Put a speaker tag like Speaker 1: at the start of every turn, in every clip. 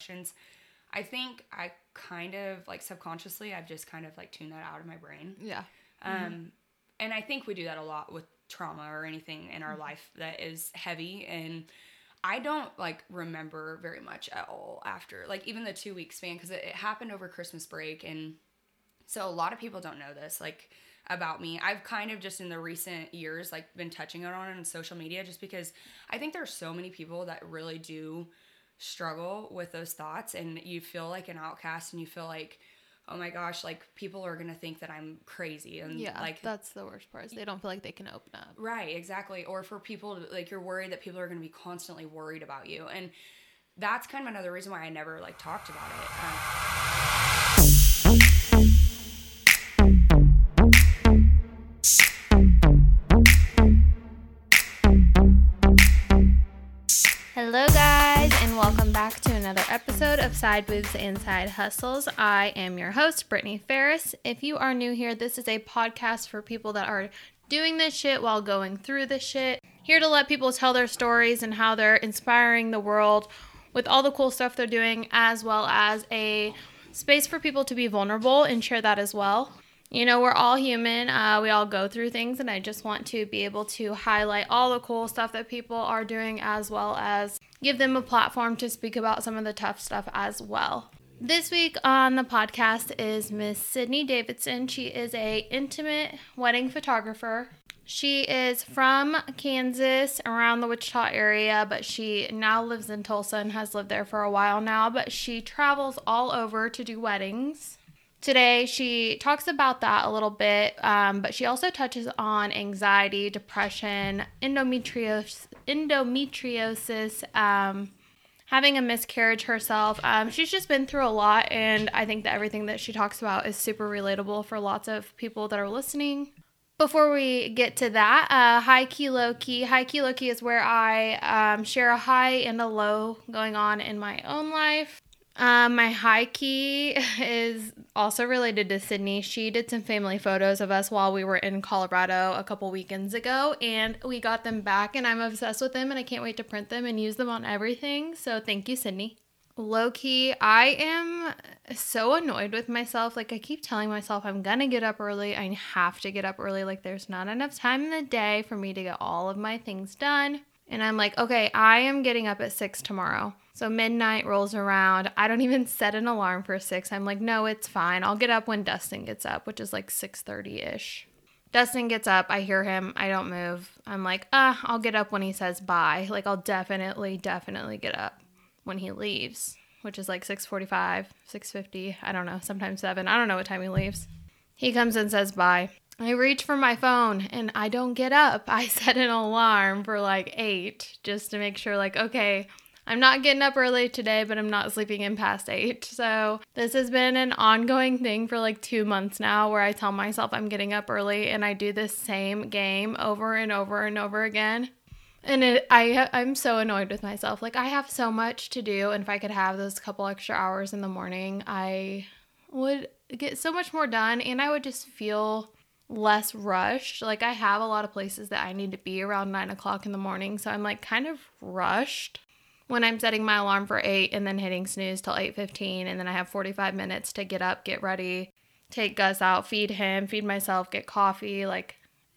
Speaker 1: questions. I think I kind of, like, subconsciously, I've just kind of, like, tuned that out of my brain.
Speaker 2: Yeah.
Speaker 1: And I think we do that a lot with trauma or anything in our life that is heavy. And I don't, like, remember very much at all after, like, even the 2-week span, because it happened over Christmas break. And so a lot of people don't know this, like, about me. I've kind of just in the recent years, like, been touching on it on social media, just because I think there's so many people that really do struggle with those thoughts, and you feel like an outcast, and you feel like, oh my gosh, like, people are gonna think that I'm crazy. And
Speaker 2: Yeah,
Speaker 1: like,
Speaker 2: that's the worst part, is they don't feel like they can open up.
Speaker 1: right, exactly. Or for people to, like, you're worried that people are gonna be constantly worried about you. And that's kind of another reason why I never, like, talked about it.
Speaker 2: Hello guys, and welcome back to another episode of Side Boobs and Side Hustles. I am your host, Brittany Ferris. If you are new here, this is a podcast for people that are doing this shit while going through this shit. Here to let people tell their stories and how they're inspiring the world with all the cool stuff they're doing, as well as a space for people to be vulnerable and share that as well. You know, we're all human. We all go through things, and I just want to be able to highlight all the cool stuff that people are doing, as well as give them a platform to speak about some of the tough stuff as well. This week on the podcast is Miss Sydney Davidson. She is a intimate wedding photographer. She is from Kansas, around the Wichita area, but she now lives in Tulsa and has lived there for a while now, but she travels all over to do weddings. Today, she talks about that a little bit, but she also touches on anxiety, depression, endometriosis, having a miscarriage herself. She's just been through a lot, and I think that everything that she talks about is super relatable for lots of people that are listening. Before we get to that, high key, low key. High key, low key is where I share a high and a low going on in my own life. My high key is also related to Sydney. She did some family photos of us while we were in Colorado a couple weekends ago, and we got them back, and I'm obsessed with them, and I can't wait to print them and use them on everything. So thank you, Sydney. Low key, I am so annoyed with myself. Like, I keep telling myself I'm gonna get up early. I have to get up early. Like, there's not enough time in the day for me to get all of my things done. And I'm like, okay, I am getting up at 6 tomorrow. So midnight rolls around. I don't even set an alarm for 6. I'm like, no, it's fine. I'll get up when Dustin gets up, which is like 6:30-ish. Dustin gets up. I hear him. I don't move. I'm like, I'll get up when he says bye. Like, I'll definitely get up when he leaves, which is like 6:45, 6:50. I don't know, sometimes 7. I don't know what time he leaves. He comes and says bye. I reach for my phone and I don't get up. I set an alarm for like 8 just to make sure, like, okay, I'm not getting up early today, but I'm not sleeping in past 8. So this has been an ongoing thing for like 2 months now, where I tell myself I'm getting up early and I do this same game over and over and over again. And I'm so annoyed with myself. Like, I have so much to do, and if I could have those couple extra hours in the morning, I would get so much more done, and I would just feel less rushed. Like, I have a lot of places that I need to be around 9 o'clock in the morning, so I'm like kind of rushed when I'm setting my alarm for 8 and then hitting snooze till 8:15, and then I have 45 minutes to get up, get ready, take Gus out, feed him, feed myself, get coffee. Like,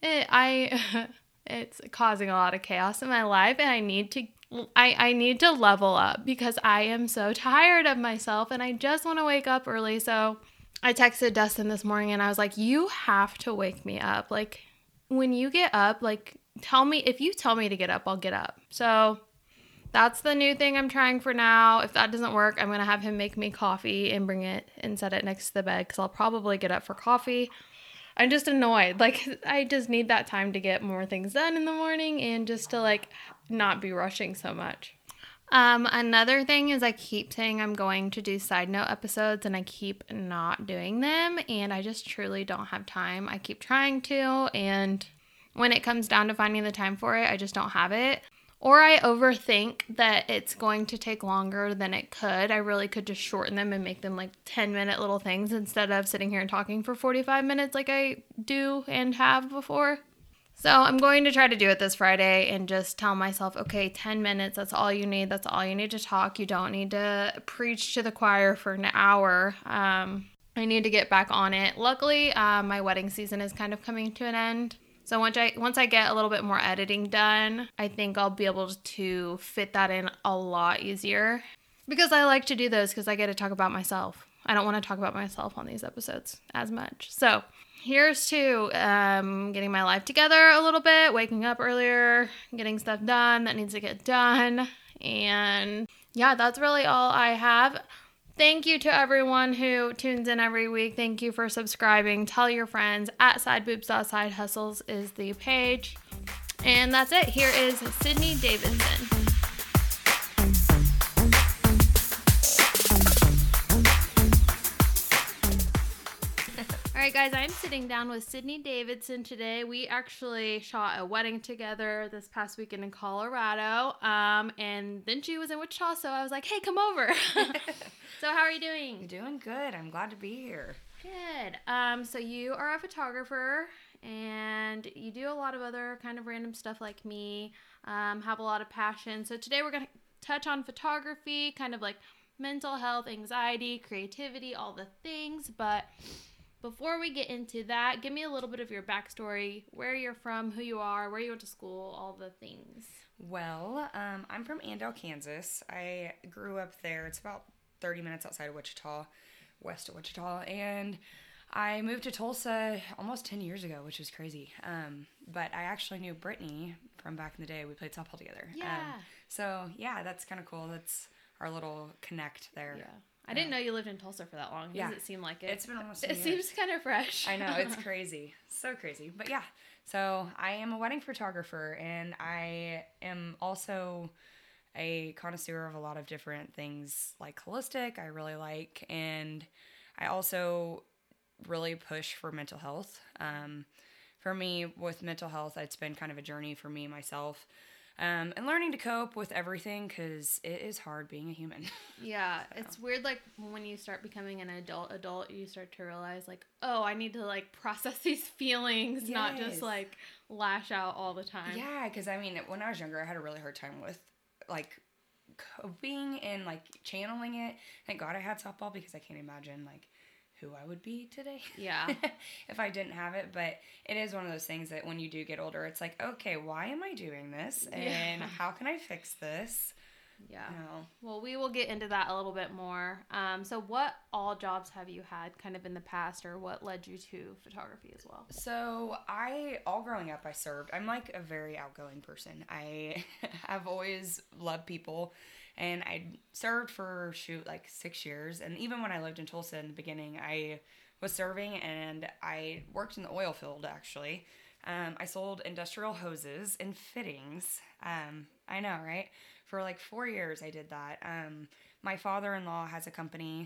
Speaker 2: it's causing a lot of chaos in my life, and I need to level up because I am so tired of myself, and I just want to wake up early. So I texted Dustin this morning, and I was like, you have to wake me up. Like, when you get up, like, if you tell me to get up, I'll get up. So that's the new thing I'm trying for now. If that doesn't work, I'm going to have him make me coffee and bring it and set it next to the bed, because I'll probably get up for coffee. I'm just annoyed. Like, I just need that time to get more things done in the morning and just to, like, not be rushing so much. Another thing is I keep saying I'm going to do side note episodes, and I keep not doing them, and I just truly don't have time. I keep trying to, and when it comes down to finding the time for it, I just don't have it. Or I overthink that it's going to take longer than it could. I really could just shorten them and make them like 10-minute little things instead of sitting here and talking for 45 minutes like I do and have before. So I'm going to try to do it this Friday and just tell myself, okay, 10 minutes, that's all you need. That's all you need to talk. You don't need to preach to the choir for an hour. I need to get back on it. Luckily, my wedding season is kind of coming to an end. So once I get a little bit more editing done, I think I'll be able to fit that in a lot easier. Because I like to do those because I get to talk about myself. I don't want to talk about myself on these episodes as much. So here's to getting my life together a little bit, waking up earlier, getting stuff done that needs to get done. And yeah, that's really all I have. Thank you to everyone who tunes in every week. Thank you for subscribing. Tell your friends. @sideboobs.sidehustles is the page. And that's it. Here is Sydney Davidson. All right, guys, I'm sitting down with Sydney Davidson today. We actually shot a wedding together this past weekend in Colorado, and then she was in Wichita, so I was like, hey, come over. So how are you doing?
Speaker 1: Doing good. I'm glad to be here.
Speaker 2: Good. So you are a photographer, and you do a lot of other kind of random stuff like me, have a lot of passion. So today we're going to touch on photography, kind of like mental health, anxiety, creativity, all the things, but before we get into that, give me a little bit of your backstory, where you're from, who you are, where you went to school, all the things.
Speaker 1: Well, I'm from Andale, Kansas. I grew up there. It's about 30 minutes outside of Wichita, west of Wichita, and I moved to Tulsa almost 10 years ago, which was crazy. But I actually knew Brittany from back in the day. We played softball together.
Speaker 2: Yeah.
Speaker 1: So, yeah, that's kind of cool. That's our little connect there.
Speaker 2: Yeah. I didn't know you lived in Tulsa for that long.
Speaker 1: Yeah.
Speaker 2: Does it seem like it?
Speaker 1: It's been almost 10
Speaker 2: It
Speaker 1: years.
Speaker 2: seems kind of fresh.
Speaker 1: I know, it's crazy. So crazy. But yeah, so I am a wedding photographer, and I am also a connoisseur of a lot of different things like holistic, I really like, and I also really push for mental health. For me, with mental health, it's been kind of a journey for me myself. And learning to cope with everything, because it is hard being a human.
Speaker 2: Yeah, it's weird, like, when you start becoming an adult, you start to realize, like, oh, I need to, like, process these feelings, not just, like, lash out all the time.
Speaker 1: Yeah, because, I mean, when I was younger, I had a really hard time with, like, coping and, like, channeling it. Thank God I had softball, because I can't imagine, like, who I would be today.
Speaker 2: Yeah.
Speaker 1: If I didn't have it. But it is one of those things that when you do get older, it's like, okay, why am I doing this? And how can I fix this?
Speaker 2: Yeah.
Speaker 1: You know?
Speaker 2: Well, we will get into that a little bit more. So what all jobs have you had kind of in the past, or what led you to photography as well?
Speaker 1: So all growing up, I served. I'm like a very outgoing person. I have always loved people. And I served for, like 6 years. And even when I lived in Tulsa in the beginning, I was serving, and I worked in the oil field, actually. I sold industrial hoses and fittings. I know, right? For like 4 years, I did that. My father-in-law has a company,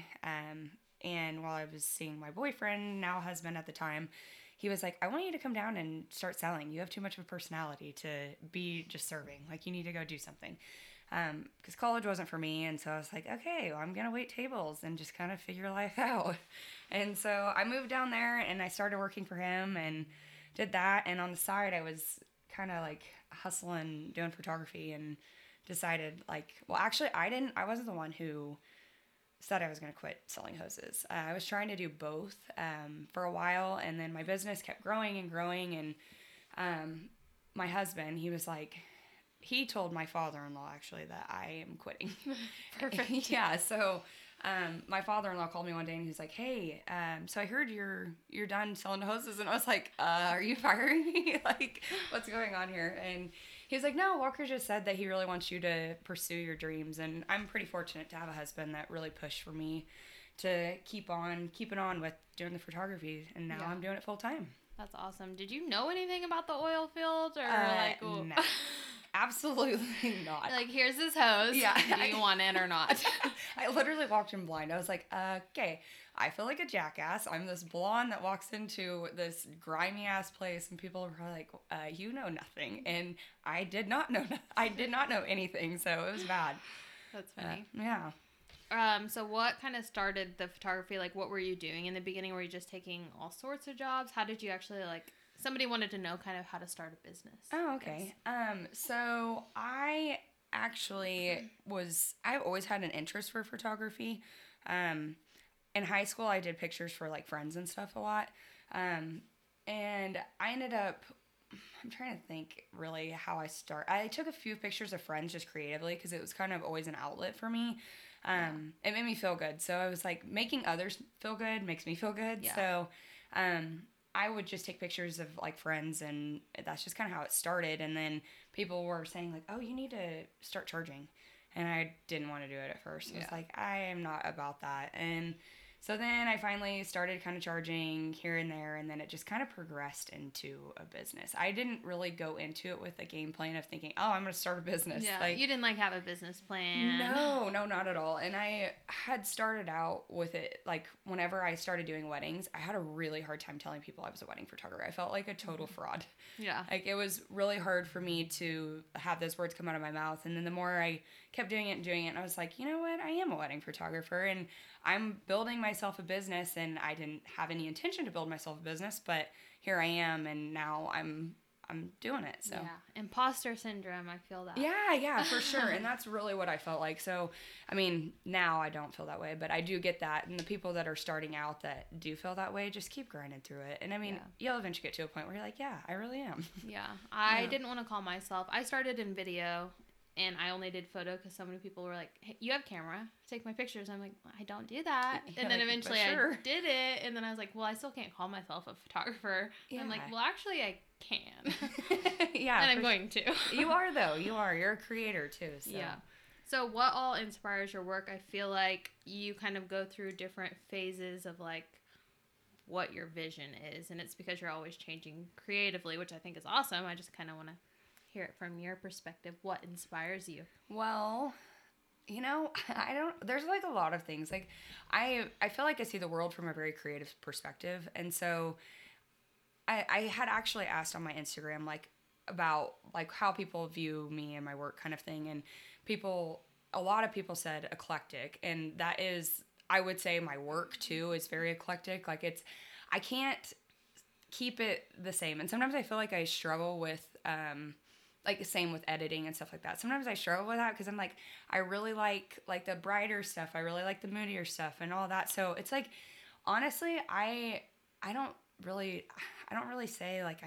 Speaker 1: and while I was seeing my boyfriend, now husband at the time, he was like, I want you to come down and start selling. You have too much of a personality to be just serving. Like, you need to go do something. Because college wasn't for me, and so I was like, okay, well, I'm gonna wait tables and just kind of figure life out. And so I moved down there, and I started working for him and did that. And on the side, I was kind of like hustling, doing photography, and decided, like, well, actually, I wasn't the one who said I was gonna quit selling hoses. I was trying to do both for a while, and then my business kept growing and growing. And my husband, he was like, he told my father-in-law, actually, that I am quitting.
Speaker 2: Perfect.
Speaker 1: Yeah, so my father-in-law called me one day, and he was like, hey, so I heard you're done selling hoses. And I was like, are you firing me? Like, what's going on here? And he was like, no, Walker just said that he really wants you to pursue your dreams. And I'm pretty fortunate to have a husband that really pushed for me to keep it on with doing the photography. And now I'm doing it full time.
Speaker 2: That's awesome. Did you know anything about the oil field, or
Speaker 1: No. Absolutely not.
Speaker 2: Like, here's this hose.
Speaker 1: Yeah.
Speaker 2: Do you want it or not?
Speaker 1: I literally walked in blind. I was like, okay, I feel like a jackass. I'm this blonde that walks into this grimy ass place, and people are probably like, you know nothing. And I did not know anything, so it was bad.
Speaker 2: That's funny.
Speaker 1: Yeah.
Speaker 2: So what kind of started the photography? Like, what were you doing in the beginning? Were you just taking all sorts of jobs? How did you actually, like, Somebody wanted to know kind of how to start a business.
Speaker 1: Oh, okay. So I actually I've always had an interest for photography. In high school, I did pictures for like friends and stuff a lot. And I ended up, I'm trying to think really how I took a few pictures of friends just creatively because it was kind of always an outlet for me. It made me feel good. So I was like, making others feel good makes me feel good.
Speaker 2: Yeah.
Speaker 1: So I would just take pictures of like friends, and that's just kind of how it started. And then people were saying like, oh, you need to start charging. And I didn't want to do it at first. I was like, I am not about that. And so then I finally started kind of charging here and there, and then it just kind of progressed into a business. I didn't really go into it with a game plan of thinking, oh, I'm going to start a business.
Speaker 2: Yeah,
Speaker 1: like,
Speaker 2: you didn't like have a business plan.
Speaker 1: No, not at all. And I had started out with it, like whenever I started doing weddings, I had a really hard time telling people I was a wedding photographer. I felt like a total fraud.
Speaker 2: Yeah.
Speaker 1: Like it was really hard for me to have those words come out of my mouth. And then the more I kept doing it, and I was like, you know what? I am a wedding photographer, and I'm building myself a business, and I didn't have any intention to build myself a business, but here I am, and now I'm doing it. So
Speaker 2: yeah, imposter syndrome. I feel that.
Speaker 1: Yeah, for sure. And that's really what I felt like. So, I mean, now I don't feel that way, but I do get that. And the people that are starting out that do feel that way, just keep grinding through it. And I mean, you'll eventually get to a point where you're like, yeah, I really am.
Speaker 2: Yeah, I didn't want to call myself. I started in video, and I only did photo because so many people were like, hey, you have camera, take my pictures. I'm like, I don't do that. And then eventually I did it, and then I was like, well, I still can't call myself a photographer. Yeah. I'm like, well, actually I can.
Speaker 1: Yeah.
Speaker 2: And I'm going to.
Speaker 1: You are, though. You're a creator, too. So.
Speaker 2: Yeah. So what all inspires your work? I feel like you kind of go through different phases of like what your vision is, and it's because you're always changing creatively, which I think is awesome. I just kind of want to hear it from your perspective. What inspires you?
Speaker 1: Well, there's like a lot of things. Like I feel like I see the world from a very creative perspective. And so I had actually asked on my Instagram, like, about like how people view me and my work kind of thing. And a lot of people said eclectic. And that is, I would say my work too is very eclectic. Like I can't keep it the same. And sometimes I feel like I struggle with, like the same with editing and stuff like that. Sometimes I struggle with that because I'm like, I really like the brighter stuff. I really like the moodier stuff and all that. So it's like, honestly, I don't really say like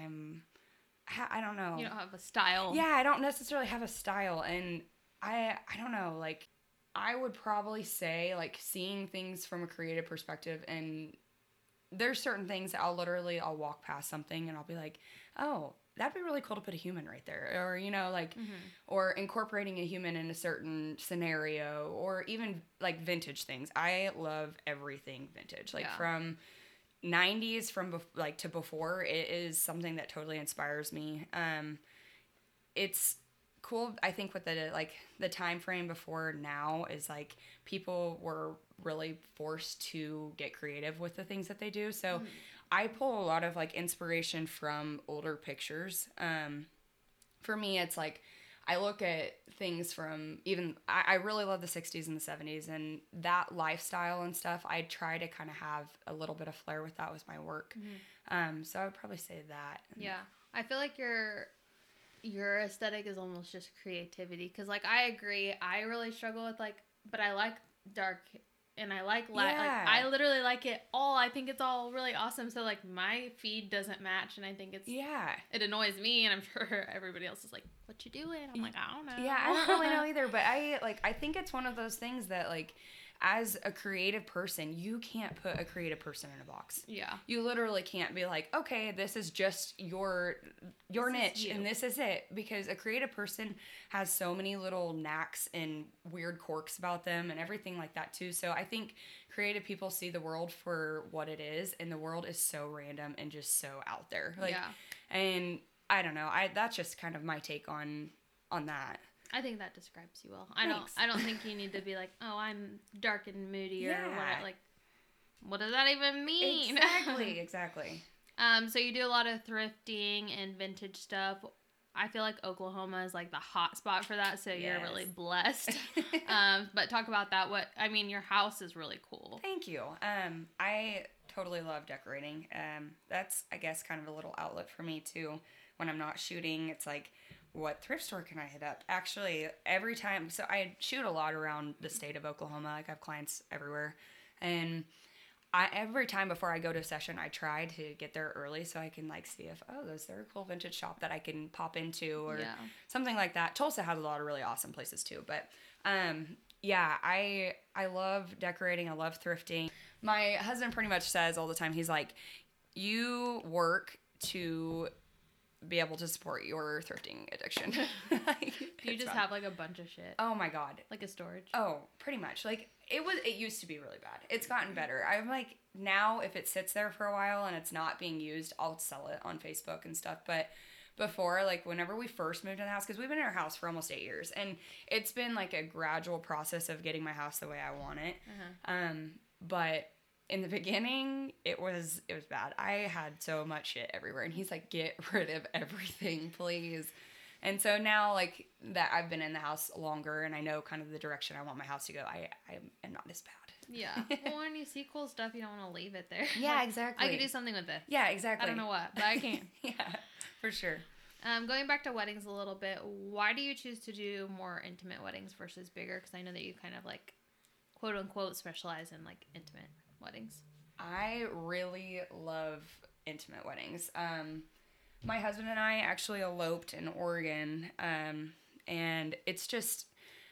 Speaker 1: I don't know.
Speaker 2: You don't have a style.
Speaker 1: Yeah, I don't necessarily have a style. And I don't know, like I would probably say like seeing things from a creative perspective, and there's certain things that I'll walk past something and I'll be like, oh, that'd be really cool to put a human right there. Or, or incorporating a human in a certain scenario, or even like vintage things. I love everything vintage, like from 90s to before. It is something that totally inspires me. It's cool. I think with the time frame before now is like people were really forced to get creative with the things that they do. So I pull a lot of like inspiration from older pictures. For me, it's like I look at things from I really love the 60s and the 70s, and that lifestyle and stuff. I try to kind of have a little bit of flair with that with my work. So I would probably say that.
Speaker 2: Yeah. I feel like your aesthetic is almost just creativity. Because, like, I agree. I really struggle with, like, but I like dark and I like light. Like, I literally like it all. I think it's all really awesome. So, like, my feed doesn't match, and I think it annoys me, and I'm sure everybody else is like, what you doing? I'm like, I don't know.
Speaker 1: Yeah, I don't really know either, but I think it's one of those things that, like, as a creative person, you can't put a creative person in a box.
Speaker 2: Yeah.
Speaker 1: You literally can't be like, okay, this is just your niche and this is it. Because a creative person has so many little knacks and weird quirks about them and everything like that too. So I think creative people see the world for what it is, and the world is so random and just so out there. Like, and I don't know. That's just kind of my take on that.
Speaker 2: I think that describes you well. I don't think you need to be like, oh, I'm dark and moody or what. Like, what does that even mean?
Speaker 1: Exactly.
Speaker 2: So you do a lot of thrifting and vintage stuff. I feel like Oklahoma is like the hot spot for that, so you're really blessed. But talk about that. Your house is really cool.
Speaker 1: Thank you. I totally love decorating. That's, I guess, kind of a little outlet for me too. When I'm not shooting, it's like, what thrift store can I hit up? Actually, every time, so I shoot a lot around the state of Oklahoma. Like, I have clients everywhere. And every time before I go to a session, I try to get there early so I can like see if, is there a cool vintage shop that I can pop into or something like that. Tulsa has a lot of really awesome places too. But yeah, I love decorating. I love thrifting. My husband pretty much says all the time, he's like, you work to be able to support your thrifting addiction.
Speaker 2: Like, you just have like a bunch of shit.
Speaker 1: Oh my God.
Speaker 2: Like a storage.
Speaker 1: Oh, pretty much. Like it used to be really bad. It's gotten better. I'm like, now if it sits there for a while and it's not being used, I'll sell it on Facebook and stuff. But before, like whenever we first moved in the house, because we've been in our house for almost 8 years, and it's been like a gradual process of getting my house the way I want it. But in the beginning, it was bad. I had so much shit everywhere, and he's like, get rid of everything, please. And so now, like, that I've been in the house longer, and I know kind of the direction I want my house to go, I am not as bad.
Speaker 2: Yeah. Well, when you see cool stuff, you don't want to leave it there.
Speaker 1: Yeah, exactly.
Speaker 2: I could do something with this.
Speaker 1: Yeah, exactly.
Speaker 2: I don't know what, but I can.
Speaker 1: Yeah, for sure.
Speaker 2: Going back to weddings a little bit, why do you choose to do more intimate weddings versus bigger? Because I know that you kind of, like, quote unquote, specialize in, like, intimate weddings.
Speaker 1: I really love intimate weddings. My husband and I actually eloped in Oregon, and it's just,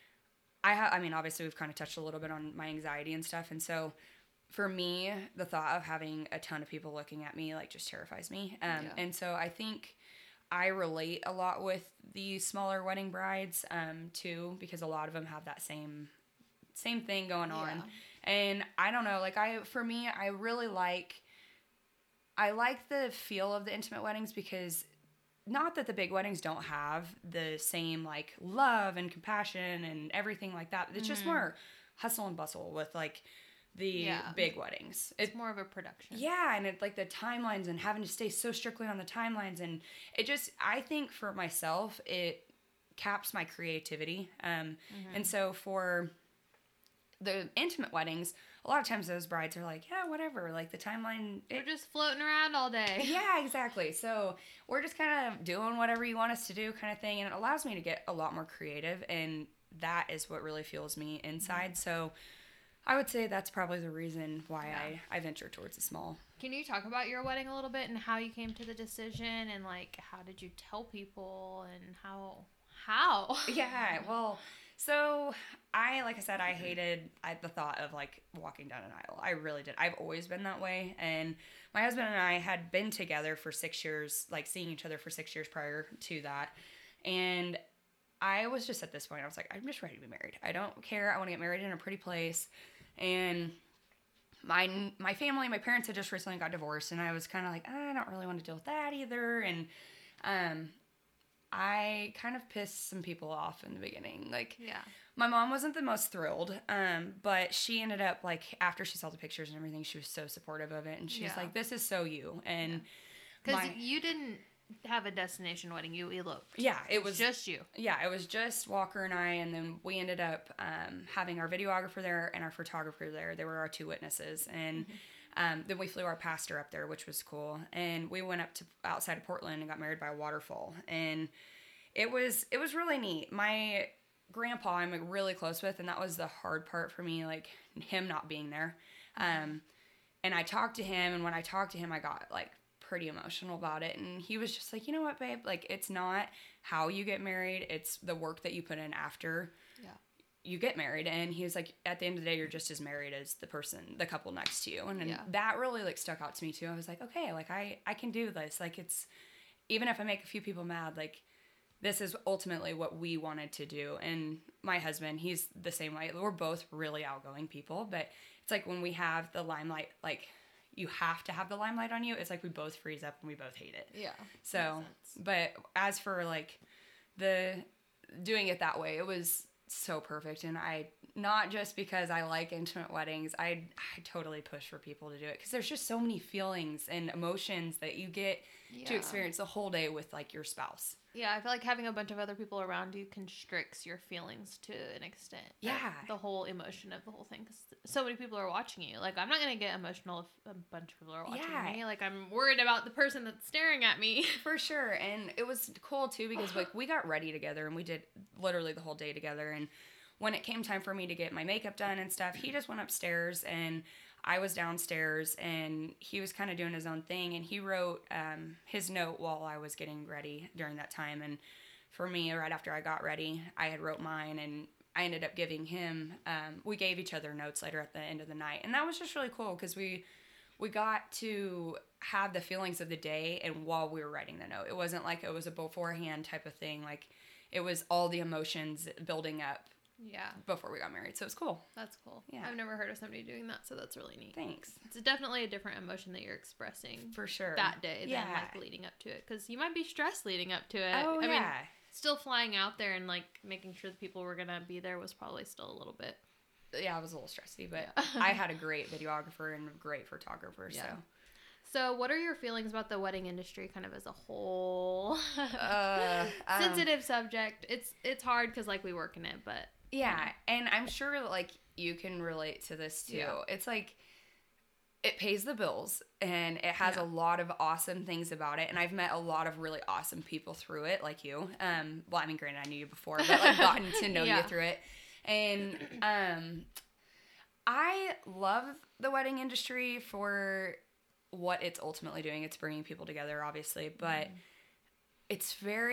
Speaker 1: I mean, obviously we've kind of touched a little bit on my anxiety and stuff, and so for me, the thought of having a ton of people looking at me, like, just terrifies me, and so I think I relate a lot with the smaller wedding brides, too, because a lot of them have that same thing going on.
Speaker 2: Yeah.
Speaker 1: And I don't know, like, for me, I really like the feel of the intimate weddings, because not that the big weddings don't have the same, like, love and compassion and everything like that. It's just more hustle and bustle with, like, the big weddings.
Speaker 2: It's more of a production.
Speaker 1: Yeah, and it, like, the timelines and having to stay so strictly on the timelines. And it just, I think for myself, it caps my creativity. And so for the intimate weddings, a lot of times those brides are like, yeah, whatever, like the timeline.
Speaker 2: We're just floating around all day.
Speaker 1: Yeah, exactly. So we're just kind of doing whatever you want us to do kind of thing. And it allows me to get a lot more creative. And that is what really fuels me inside. So I would say that's probably the reason why I venture towards the small.
Speaker 2: Can you talk about your wedding a little bit and how you came to the decision, and like how did you tell people, and how?
Speaker 1: Yeah, well, so like I said, I hated the thought of like walking down an aisle. I really did. I've always been that way. And my husband and I had been together for 6 years, like seeing each other for 6 years prior to that. And I was just at this point, I was like, I'm just ready to be married. I don't care. I want to get married in a pretty place. And my family, my parents had just recently got divorced, and I was kind of like, I don't really want to deal with that either. And I kind of pissed some people off in the beginning. Like, my mom wasn't the most thrilled, but she ended up, like, after she saw the pictures and everything, she was so supportive of it. And she was like, this is so you. And
Speaker 2: because you didn't have a destination wedding, you eloped.
Speaker 1: Yeah, it was
Speaker 2: just you.
Speaker 1: Yeah, it was just Walker and I, and then we ended up having our videographer there and our photographer there. They were our 2 witnesses. And then we flew our pastor up there, which was cool. And we went up to outside of Portland and got married by a waterfall. And it was really neat. My grandpa I'm really close with, and that was the hard part for me, like him not being there. And I talked to him, and when I talked to him, I got like pretty emotional about it. And he was just like, you know what, babe? Like, it's not how you get married. It's the work that you put in after you get married. And he was like, at the end of the day, you're just as married as the couple next to you. And that really like stuck out to me too. I was like, okay, like I can do this. Like, it's, even if I make a few people mad, like, this is ultimately what we wanted to do. And my husband, he's the same way. We're both really outgoing people, but it's like when we have the limelight, like, you have to have the limelight on you. It's like we both freeze up and we both hate it. Yeah. So, but as for like the doing it that way, it was so perfect. And not just because I like intimate weddings, I totally push for people to do it, because there's just so many feelings and emotions that you get to experience the whole day with like your spouse.
Speaker 2: Yeah, I feel like having a bunch of other people around you constricts your feelings to an extent.
Speaker 1: Yeah.
Speaker 2: The whole emotion of the whole thing. Because so many people are watching you. Like, I'm not going to get emotional if a bunch of people are watching me. Like, I'm worried about the person that's staring at me.
Speaker 1: For sure. And it was cool, too, because, like, we got ready together, and we did literally the whole day together. And when it came time for me to get my makeup done and stuff, he just went upstairs, and I was downstairs, and he was kind of doing his own thing, and he wrote his note while I was getting ready during that time. And for me, right after I got ready, I had wrote mine, and I ended up giving him, we gave each other notes later at the end of the night. And that was just really cool because we got to have the feelings of the day and while we were writing the note. It wasn't like it was a beforehand type of thing. Like, it was all the emotions building up.
Speaker 2: Yeah.
Speaker 1: Before we got married. So it was cool.
Speaker 2: That's cool.
Speaker 1: Yeah.
Speaker 2: I've never heard of somebody doing that, so that's really neat.
Speaker 1: Thanks.
Speaker 2: It's definitely a different emotion that you're expressing.
Speaker 1: For sure.
Speaker 2: That day than, like, leading up to it. Because you might be stressed leading up to it.
Speaker 1: Oh,
Speaker 2: I
Speaker 1: yeah.
Speaker 2: mean, still flying out there and, like, making sure the people were going to be there was probably still a little bit.
Speaker 1: Yeah, I was a little stressy, but I had a great videographer and a great photographer,
Speaker 2: yeah. So what are your feelings about the wedding industry kind of as a whole? Sensitive subject. It's hard because, like, we work in it, but...
Speaker 1: Yeah, and I'm sure, like, you can relate to this, too. Yeah. It's, like, it pays the bills, and it has a lot of awesome things about it, and I've met a lot of really awesome people through it, like you. Well, I mean, granted, I knew you before, but, like, gotten to know you through it. And I love the wedding industry for what it's ultimately doing. It's bringing people together, obviously, but it's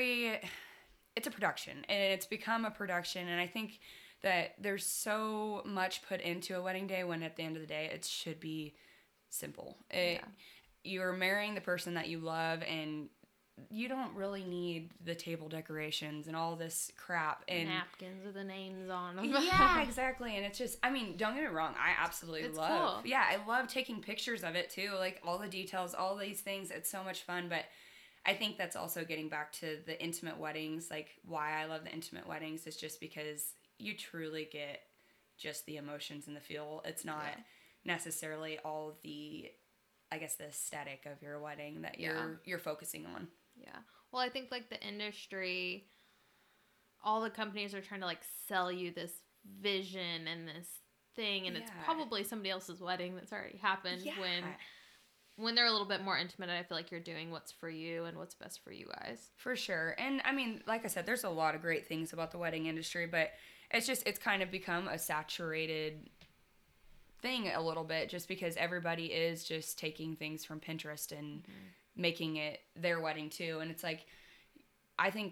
Speaker 1: a production, and it's become a production, and I think that there's so much put into a wedding day when at the end of the day it should be simple. You're marrying the person that you love, and you don't really need the table decorations and all this crap and
Speaker 2: napkins with the names on them.
Speaker 1: Yeah, exactly. And it's just, I mean, don't get me wrong, I absolutely love cool. Yeah, I love taking pictures of it too, like all the details, all these things. It's so much fun, but I think that's also getting back to the intimate weddings. Like, why I love the intimate weddings is just because you truly get just the emotions and the feel. It's not necessarily all the, I guess, the aesthetic of your wedding that you're focusing on.
Speaker 2: Yeah. Well, I think, like, the industry, all the companies are trying to, like, sell you this vision and this thing, and it's probably somebody else's wedding that's already happened when they're a little bit more intimate. I feel like you're doing what's for you and what's best for you guys.
Speaker 1: For sure. And I mean, like I said, there's a lot of great things about the wedding industry, but it's kind of become a saturated thing a little bit, just because everybody is just taking things from Pinterest and making it their wedding too. And it's like, I think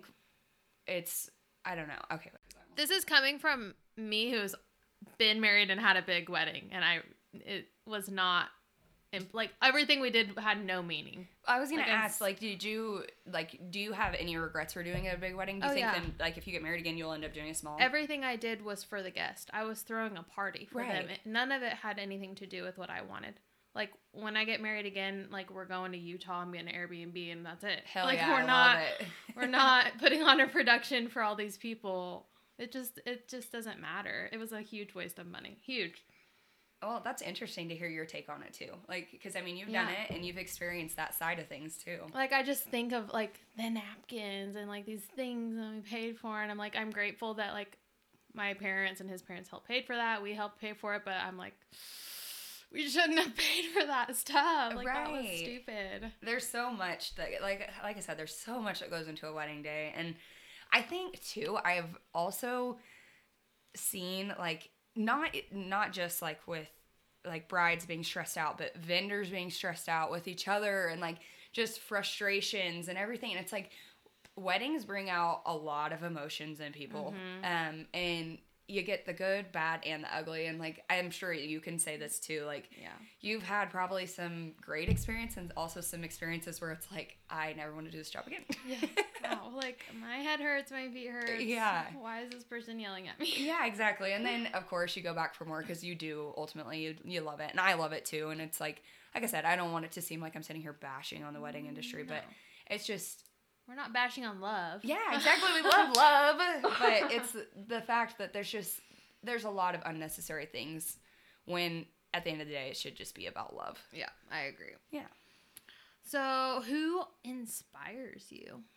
Speaker 1: I don't know. Okay.
Speaker 2: This is coming from me who's been married and had a big wedding, and it was not, like, everything we did had no meaning.
Speaker 1: I was going to ask, like, do you have any regrets for doing a big wedding? Do you think then, like, if you get married again, you'll end up doing a small?
Speaker 2: Everything I did was for the guest. I was throwing a party for them. None of it had anything to do with what I wanted. Like, when I get married again, like, we're going to Utah, I'm getting an Airbnb, and that's it.
Speaker 1: Hell
Speaker 2: like,
Speaker 1: yeah,
Speaker 2: we're not putting on a production for all these people. It just doesn't matter. It was a huge waste of money. Huge.
Speaker 1: Well, that's interesting to hear your take on it, too. Like, because, I mean, you've done it, and you've experienced that side of things, too.
Speaker 2: Like, I just think of, like, the napkins and, like, these things that we paid for, and I'm like, I'm grateful that, like, my parents and his parents helped pay for that. We helped pay for it, but I'm like, we shouldn't have paid for that stuff. Like, that was stupid.
Speaker 1: There's so much that, like I said, there's so much that goes into a wedding day, and I think, too, I've also seen, like, not just, like, with, like, brides being stressed out, but vendors being stressed out with each other, and, like, just frustrations and everything. And it's like, weddings bring out a lot of emotions in people. And you get the good, bad, and the ugly. And, like, I'm sure you can say this too. Like, you've had probably some great experience and also some experiences where it's like, I never want to do this job again.
Speaker 2: Wow, like, my head hurts, my feet hurts.
Speaker 1: Yeah.
Speaker 2: Why is this person yelling at me?
Speaker 1: Yeah, exactly. And then, of course, you go back for more because you do, ultimately, you love it. And I love it too. And it's like I said, I don't want it to seem like I'm sitting here bashing on the wedding industry, but it's just...
Speaker 2: We're not bashing on love.
Speaker 1: Yeah, exactly. We love love. But it's the fact that there's a lot of unnecessary things when, at the end of the day, it should just be about love.
Speaker 2: Yeah, I agree.
Speaker 1: Yeah.
Speaker 2: So, who inspires you?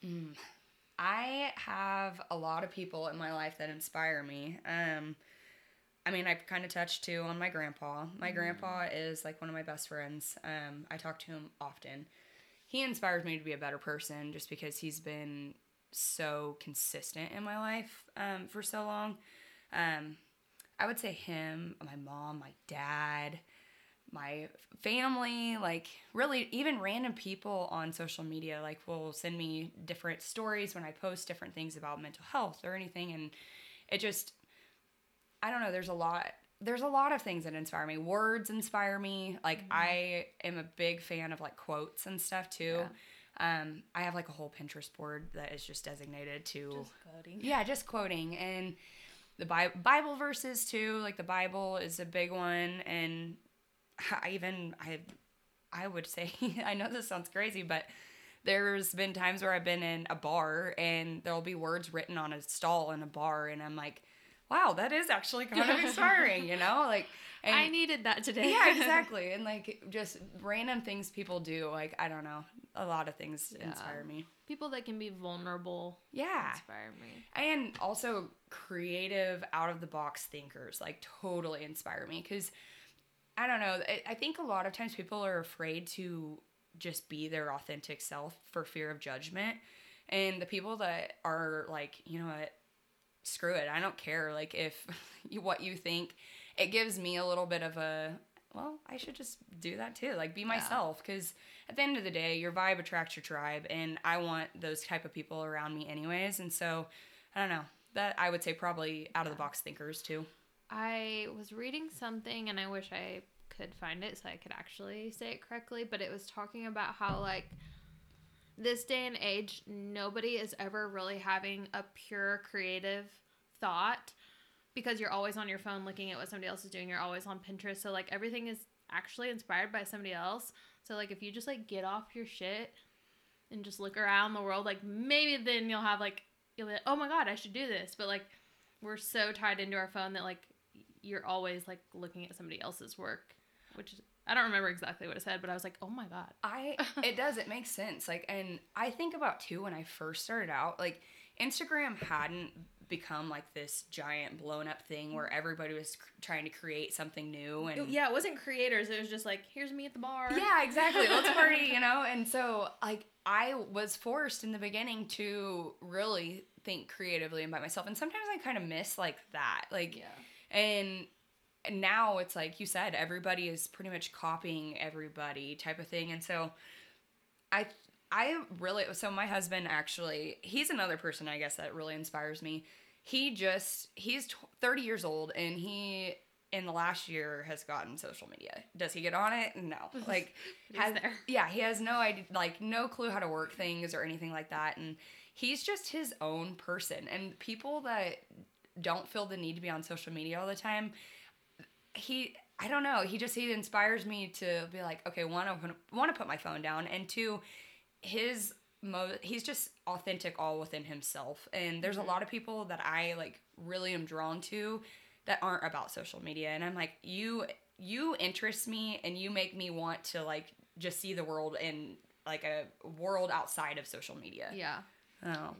Speaker 1: I have a lot of people in my life that inspire me. I mean, I've kind of touched too on my grandpa. My grandpa is like one of my best friends. I talk to him often. He inspires me to be a better person just because he's been so consistent in my life for so long. I would say him, my mom, my dad, my family, like really even random people on social media, like will send me different stories when I post different things about mental health or anything. And it just, I don't know, there's a lot of things that inspire me. Words inspire me. Like I am a big fan of like quotes and stuff too. Yeah. I have like a whole Pinterest board that is just designated to
Speaker 2: just quoting.
Speaker 1: Yeah, just quoting. And the Bible verses too. Like the Bible is a big one. And I would say, I know this sounds crazy, but there's been times where I've been in a bar and there'll be words written on a stall in a bar, and I'm like, wow, that is actually kind of inspiring, you know? Like, and,
Speaker 2: I needed that today.
Speaker 1: Yeah, exactly. And like just random things people do, like, I don't know, a lot of things inspire me.
Speaker 2: People that can be vulnerable inspire me.
Speaker 1: And also creative, out of the box thinkers, like totally inspire me, because I don't know, I think a lot of times people are afraid to just be their authentic self for fear of judgment. And the people that are like, you know what, screw it, I don't care, like if what you think, it gives me a little bit of a, well, I should just do that too, like be myself, because at the end of the day, your vibe attracts your tribe, and I want those type of people around me anyways. And so I don't know, that I would say probably out of the box thinkers too.
Speaker 2: I was reading something, and I wish I could find it so I could actually say it correctly, but it was talking about how, like, this day and age, nobody is ever really having a pure creative thought, because you're always on your phone looking at what somebody else is doing. You're always on Pinterest, so, like, everything is actually inspired by somebody else. So, like, if you just, like, get off your shit and just look around the world, like, maybe then you'll have, like, you'll be like, oh my god, I should do this. But, like, we're so tied into our phone that, like, you're always, like, looking at somebody else's work, which is, I don't remember exactly what it said, but I was like, oh my god.
Speaker 1: It makes sense. Like, and I think about too, when I first started out, like, Instagram hadn't become like this giant blown up thing where everybody was trying to create something new. And
Speaker 2: yeah, it wasn't creators. It was just like, here's me at the bar.
Speaker 1: Yeah, exactly. Let's party, you know? And so, like, I was forced in the beginning to really think creatively and by myself. And sometimes I kind of miss like that. Like, and now it's like you said, everybody is pretty much copying everybody type of thing. And so so my husband actually, he's another person, I guess, that really inspires me. He's 30 years old, and he, in the last year, has gotten social media. Does he get on it? No. Like, he has no idea, like, no clue how to work things or anything like that. And he's just his own person. And people that don't feel the need to be on social media all the time, I don't know, he inspires me to be like, okay, one, I want to put my phone down, and two, he's just authentic all within himself. And there's a lot of people that I like really am drawn to that aren't about social media, and I'm like, you interest me, and you make me want to like just see the world in like a world outside of social media.
Speaker 2: Yeah.
Speaker 1: Oh.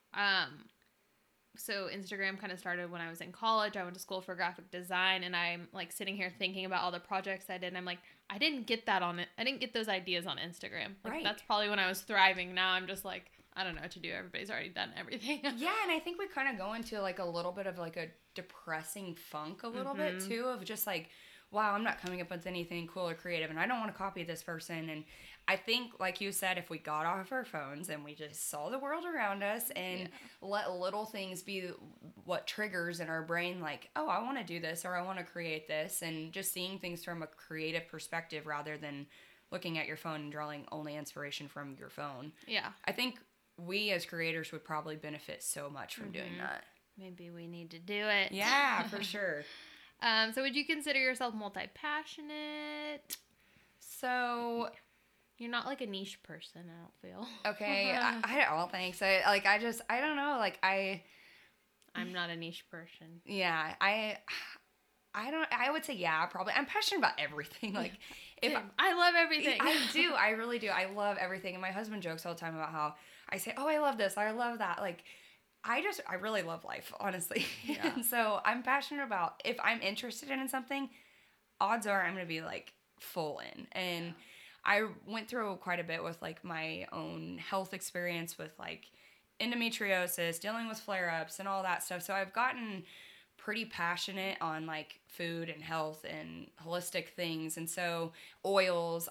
Speaker 2: So Instagram kind of started when I was in college. I went to school for graphic design, and I'm like sitting here thinking about all the projects I did, and I'm like, I didn't get that on it. I didn't get those ideas on Instagram. Like,
Speaker 1: right.
Speaker 2: That's probably when I was thriving. Now I'm just like, I don't know what to do. Everybody's already done everything.
Speaker 1: Yeah, and I think we kind of go into like a little bit of like a depressing funk a little bit too, of just like, wow, I'm not coming up with anything cool or creative, and I don't want to copy this person. And I think, like you said, if we got off our phones and we just saw the world around us and let little things be what triggers in our brain, like, oh, I want to do this, or I want to create this, and just seeing things from a creative perspective rather than looking at your phone and drawing only inspiration from your phone.
Speaker 2: Yeah.
Speaker 1: I think we as creators would probably benefit so much from doing that.
Speaker 2: Maybe we need to do it.
Speaker 1: Yeah, for sure.
Speaker 2: So would you consider yourself multi-passionate?
Speaker 1: So
Speaker 2: you're not like a niche person, I don't feel.
Speaker 1: Okay, I don't think so. Like, I don't know. Like,
Speaker 2: I'm not a niche person.
Speaker 1: Yeah, I would say, yeah, probably. I'm passionate about everything. Like, if
Speaker 2: I love everything.
Speaker 1: I do. I really do. I love everything. And my husband jokes all the time about how I say, oh, I love this. I love that. Like, I really love life, honestly.
Speaker 2: Yeah.
Speaker 1: And so I'm passionate about, if I'm interested in something, odds are I'm going to be like full in. And I went through quite a bit with like my own health experience with like endometriosis, dealing with flare-ups and all that stuff. So I've gotten pretty passionate on like food and health and holistic things. And so oils,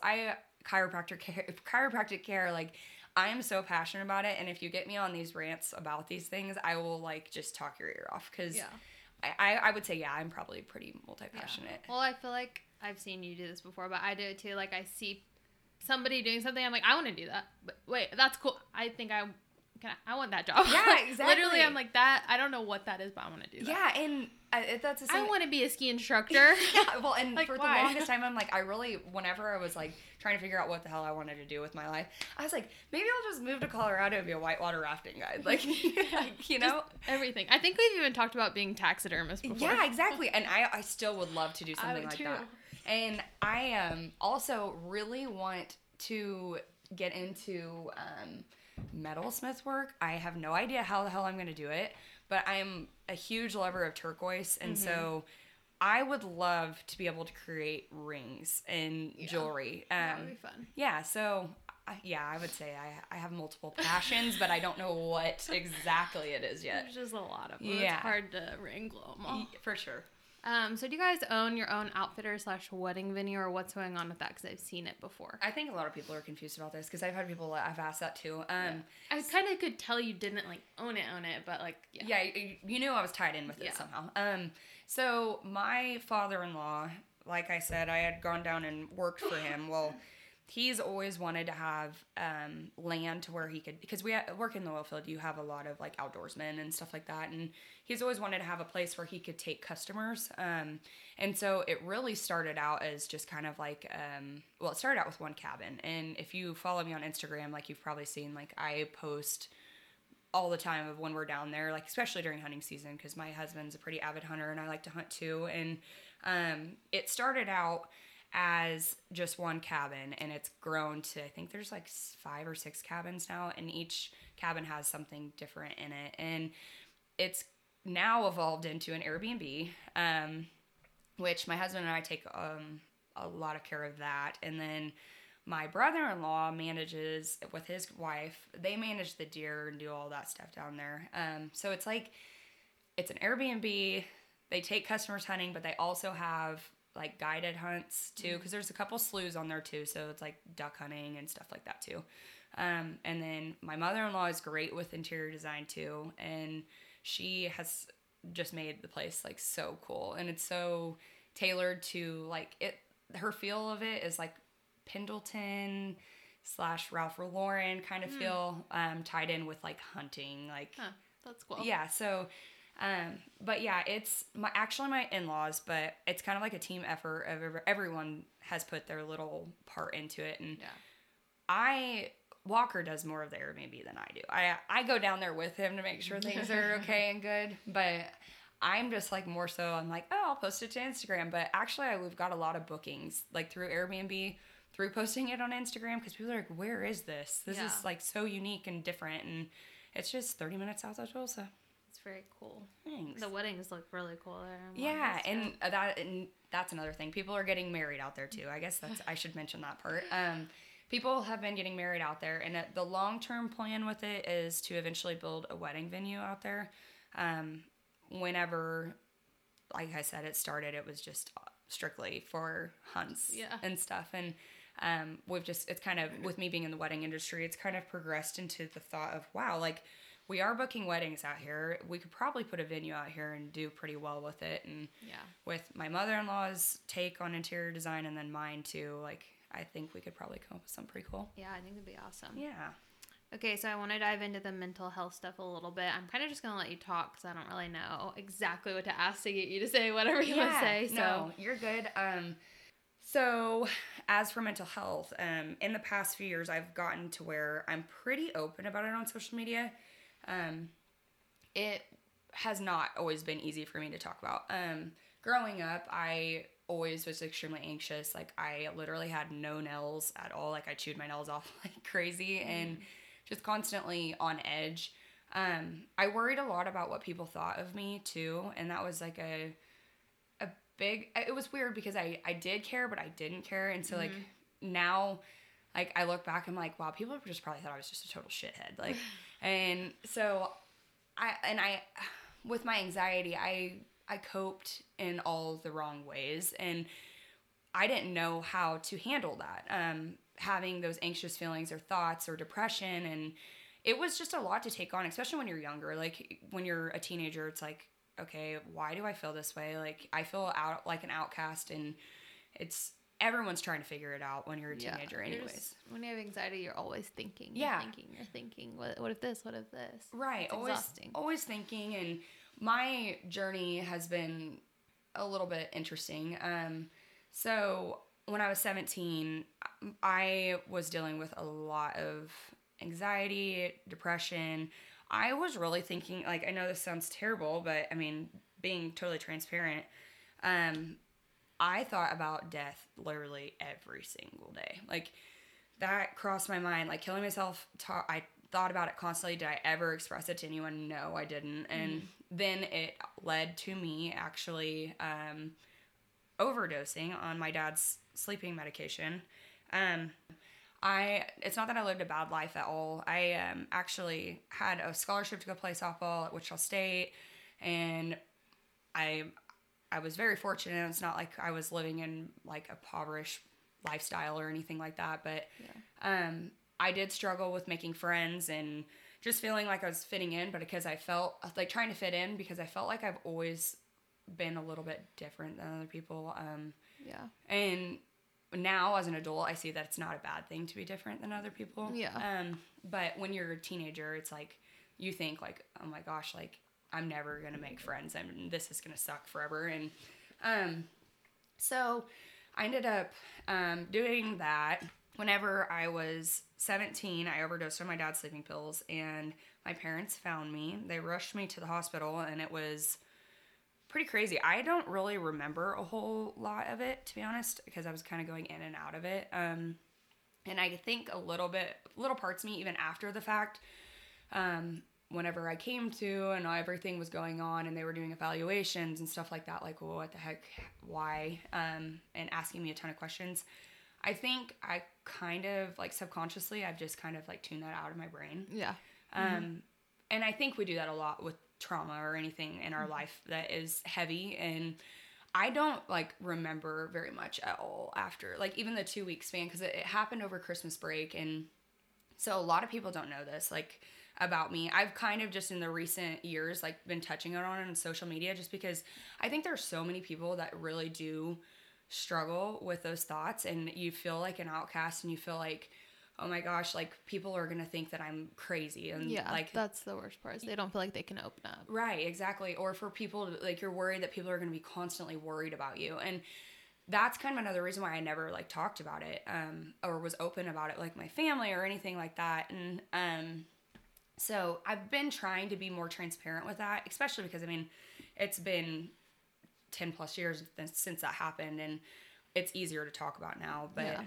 Speaker 1: chiropractic care, like I am so passionate about it. And if you get me on these rants about these things, I will like just talk your ear off. Cause I would say, yeah, I'm probably pretty multi-passionate.
Speaker 2: Yeah. Well, I feel like I've seen you do this before, but I do it too. Like I see somebody doing something, I'm like, I want to do that. But wait, that's cool. I think I want that job.
Speaker 1: Yeah, exactly.
Speaker 2: Literally, I'm like that. I don't know what that is, but I want to do that.
Speaker 1: Yeah, and that's the same.
Speaker 2: I want to be a ski instructor.
Speaker 1: Yeah, well, and like, for
Speaker 2: why?
Speaker 1: the longest time, I'm like, whenever I was like trying to figure out what the hell I wanted to do with my life, I was like, maybe I'll just move to Colorado and be a whitewater rafting guide. Like, you know?
Speaker 2: Just everything. I think we've even talked about being taxidermist before.
Speaker 1: Yeah, exactly. And I still would love to do something like
Speaker 2: too.
Speaker 1: that. And I also really want to get into metalsmith work. I have no idea how the hell I'm going to do it, but I'm a huge lover of turquoise, and so I would love to be able to create rings and jewelry.
Speaker 2: That would be fun.
Speaker 1: Yeah, so I would say I have multiple passions, but I don't know what exactly it is yet.
Speaker 2: There's just a lot of them.
Speaker 1: Yeah.
Speaker 2: It's hard to wrangle them all.
Speaker 1: For sure.
Speaker 2: So do you guys own your own outfitter/wedding venue, or what's going on with that? Because I've seen it before.
Speaker 1: I think a lot of people are confused about this because I've had people I've asked that too.
Speaker 2: I kind of could tell you didn't like own it, but like
Speaker 1: you knew I was tied in with it somehow. So my father-in-law, like I said, I had gone down and worked for him. Well, he's always wanted to have land to where he could, because we work in the oil field, you have a lot of like outdoorsmen and stuff like that, and he's always wanted to have a place where he could take customers. And so it really started out as just kind of like, it started out with one cabin. And if you follow me on Instagram, like you've probably seen, like I post all the time of when we're down there, like especially during hunting season, because my husband's a pretty avid hunter and I like to hunt too. And it started out as just one cabin, and it's grown to, I think there's like 5 or 6 cabins now, and each cabin has something different in it. And it's now evolved into an Airbnb, which my husband and I take a lot of care of that. And then my brother-in-law manages with his wife. They manage the deer and do all that stuff down there. So it's like, it's an Airbnb. They take customers hunting, but they also have like guided hunts too, because there's a couple sloughs on there too, so it's like duck hunting and stuff like that too. And then my mother-in-law is great with interior design too, and she has just made the place like so cool, and it's so tailored to like it. Her feel of it is like Pendleton / Ralph Lauren kind of feel, tied in with like hunting, like
Speaker 2: that's cool.
Speaker 1: Yeah, so but yeah, it's my in-laws, but it's kind of like a team effort of everyone has put their little part into it. And Walker does more of the Airbnb than I do. I go down there with him to make sure things are okay and good, but I'm just like more so, I'm like, oh, I'll post it to Instagram. But actually we've got a lot of bookings like through Airbnb, through posting it on Instagram, because people are like, where is this? This is like so unique and different. And it's just 30 minutes south of Tulsa.
Speaker 2: It's very cool.
Speaker 1: Thanks.
Speaker 2: The weddings look really cool there.
Speaker 1: Yeah, and that's another thing. People are getting married out there too. I guess I should mention that part. People have been getting married out there, and the long-term plan with it is to eventually build a wedding venue out there. Whenever, like I said, it started, it was just strictly for hunts and stuff. And it's kind of, with me being in the wedding industry, it's kind of progressed into the thought of, wow, like, we are booking weddings out here. We could probably put a venue out here and do pretty well with it. And with my mother-in-law's take on interior design and then mine too, like, I think we could probably come up with something pretty cool.
Speaker 2: Yeah, I think it'd be awesome.
Speaker 1: Yeah.
Speaker 2: Okay, so I want to dive into the mental health stuff a little bit. I'm kind of just going to let you talk because I don't really know exactly what to ask to get you to say whatever you want to say. So.
Speaker 1: No, you're good. So as for mental health, in the past few years, I've gotten to where I'm pretty open about it on social media. It has not always been easy for me to talk about. growing up, I always was extremely anxious. Like, I literally had no nails at all. Like, I chewed my nails off like crazy and just constantly on edge. I worried a lot about what people thought of me too, and that was like a big. It was weird because I did care, but I didn't care, and so like now, like I look back, I'm like, wow, people just probably thought I was just a total shithead. Like, and so I with my anxiety, I coped in all the wrong ways, and I didn't know how to handle that. Having those anxious feelings or thoughts or depression, and it was just a lot to take on, especially when you're younger. Like when you're a teenager, it's like, okay, why do I feel this way? Like I feel out like an outcast, and it's everyone's trying to figure it out when you're a teenager, anyways.
Speaker 2: When you have anxiety, you're always thinking.
Speaker 1: Yeah.
Speaker 2: You're thinking. What if this? What if this?
Speaker 1: Right.
Speaker 2: It's exhausting.
Speaker 1: Always thinking, and my journey has been a little bit interesting. So when I was 17, I was dealing with a lot of anxiety, depression. I was really thinking, like, I know this sounds terrible, but I mean, being totally transparent, I thought about death literally every single day. Like, that crossed my mind. Like, killing myself, I thought about it constantly. Did I ever express it to anyone? No, I didn't. And then it led to me actually overdosing on my dad's sleeping medication. It's not that I lived a bad life at all. I actually had a scholarship to go play softball at Wichita State, and I was very fortunate. It's not like I was living in like a impoverished lifestyle or anything like that, but I did struggle with making friends and just feeling like I was fitting in, but because I felt like trying to fit in, because I felt like I've always been a little bit different than other people. And now as an adult, I see that it's not a bad thing to be different than other people. But when you're a teenager, it's like you think like, oh my gosh, like I'm never gonna make friends and this is gonna suck forever. And so I ended up doing that. Whenever I was 17, I overdosed on my dad's sleeping pills, and my parents found me. They rushed me to the hospital, and it was pretty crazy. I don't really remember a whole lot of it, to be honest, because I was kind of going in and out of it. And I think little parts of me, even after the fact, whenever I came to and everything was going on and they were doing evaluations and stuff like that, like, well, what the heck, why, and asking me a ton of questions, I think I kind of, like, subconsciously, I've just kind of, like, tuned that out of my brain.
Speaker 2: Yeah.
Speaker 1: And I think we do that a lot with trauma or anything in our life that is heavy, and I don't, like, remember very much at all after, like, even the 2-week span, because it happened over Christmas break, and so a lot of people don't know this, like, about me. I've kind of just in the recent years, like, been touching on it on social media, just because I think there's so many people that really do struggle with those thoughts, and you feel like an outcast, and you feel like, oh my gosh, like people are gonna think that I'm crazy, and like
Speaker 2: that's the worst part. Is they don't feel like they can open up.
Speaker 1: Right, exactly. Or for people, like, you're worried that people are gonna be constantly worried about you, and that's kind of another reason why I never like talked about it, or was open about it, like my family or anything like that. And so I've been trying to be more transparent with that, especially because I mean, it's been 10 plus years since that happened, and it's easier to talk about now. But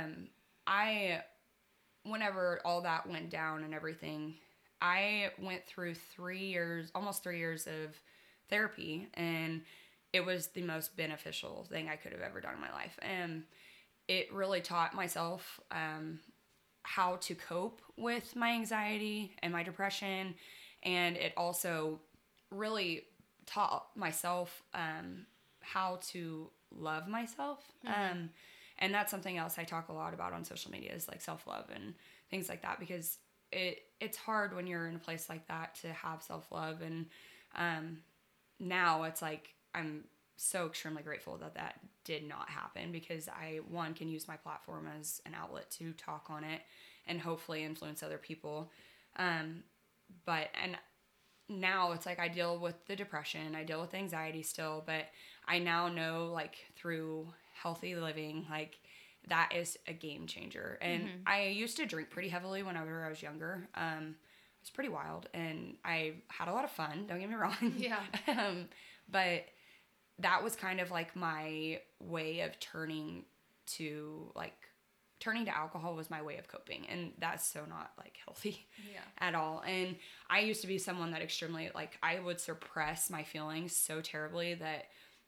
Speaker 1: whenever all that went down and everything, I went through almost 3 years of therapy, and it was the most beneficial thing I could have ever done in my life. And it really taught myself how to cope with my anxiety and my depression, and it also really taught myself how to love myself. And that's something else I talk a lot about on social media, is like self-love and things like that, because it's hard when you're in a place like that to have self-love. And now it's like I'm so extremely grateful that did not happen, because I, one, can use my platform as an outlet to talk on it and hopefully influence other people. But now it's like I deal with the depression, I deal with anxiety still, but I now know, like, through healthy living, like, that is a game changer. And I used to drink pretty heavily whenever I was younger. It was pretty wild, and I had a lot of fun, don't get me wrong.
Speaker 2: Yeah.
Speaker 1: But that was kind of like my way of turning to alcohol was my way of coping, and that's so not like healthy at all. And I used to be someone that extremely like I would suppress my feelings so terribly that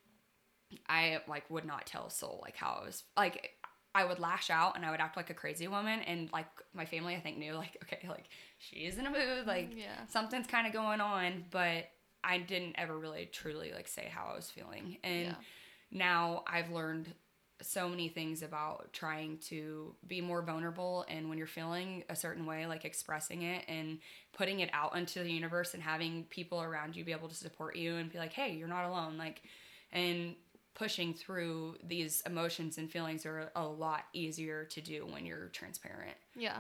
Speaker 1: I like would not tell a soul like how I was like. I would lash out and I would act like a crazy woman, and like my family I think knew like, okay, like she's in a mood, like something's kind of going on, but I didn't ever really truly like say how I was feeling. And now I've learned so many things about trying to be more vulnerable, and when you're feeling a certain way, like expressing it and putting it out into the universe and having people around you be able to support you and be like, hey, you're not alone, like, and pushing through these emotions and feelings are a lot easier to do when you're transparent.
Speaker 2: Yeah.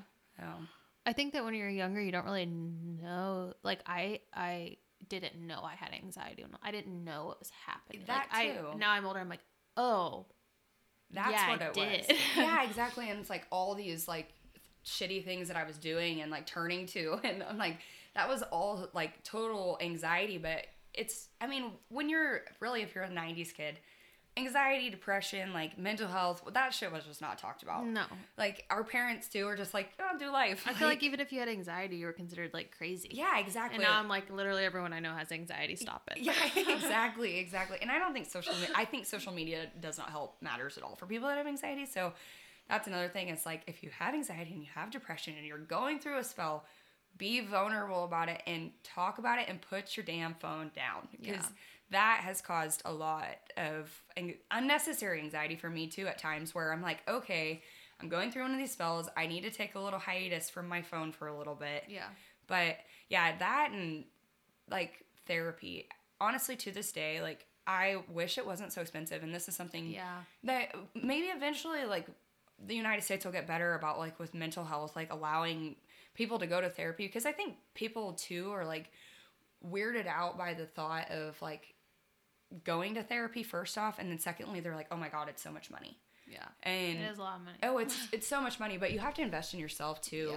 Speaker 2: I think that when you're younger, you don't really know. Like I didn't know I had anxiety. I didn't know what was happening.
Speaker 1: That
Speaker 2: like,
Speaker 1: too.
Speaker 2: Now I'm older. I'm like, oh,
Speaker 1: that's
Speaker 2: yeah,
Speaker 1: what it was. Yeah, exactly. And it's like all these like shitty things that I was doing and like turning to, and I'm like, that was all like total anxiety. But it's, I mean, when you're really, if you're a 90s kid, anxiety, depression, like mental health, that shit was just not talked about.
Speaker 2: No.
Speaker 1: Like our parents too were just like, oh, do life.
Speaker 2: I feel like even if you had anxiety, you were considered like crazy.
Speaker 1: Yeah, exactly.
Speaker 2: And now I'm like, literally everyone I know has anxiety. Stop it.
Speaker 1: Yeah, exactly. And I don't think I think social media does not help matters at all for people that have anxiety. So that's another thing. It's like, if you have anxiety and you have depression and you're going through a spell, be vulnerable about it and talk about it and put your damn phone down, because that has caused a lot of unnecessary anxiety for me too at times, where I'm like, okay, I'm going through one of these spells. I need to take a little hiatus from my phone for a little bit.
Speaker 2: Yeah.
Speaker 1: But yeah, that and like therapy, honestly, to this day, like I wish it wasn't so expensive. And this is something that maybe eventually like the United States will get better about, like with mental health, like allowing people to go to therapy, because I think people too are like weirded out by the thought of like going to therapy first off, and then secondly they're like, oh my god, it's so much money. And
Speaker 2: it is a lot of money.
Speaker 1: Oh, it's so much money, but you have to invest in yourself too.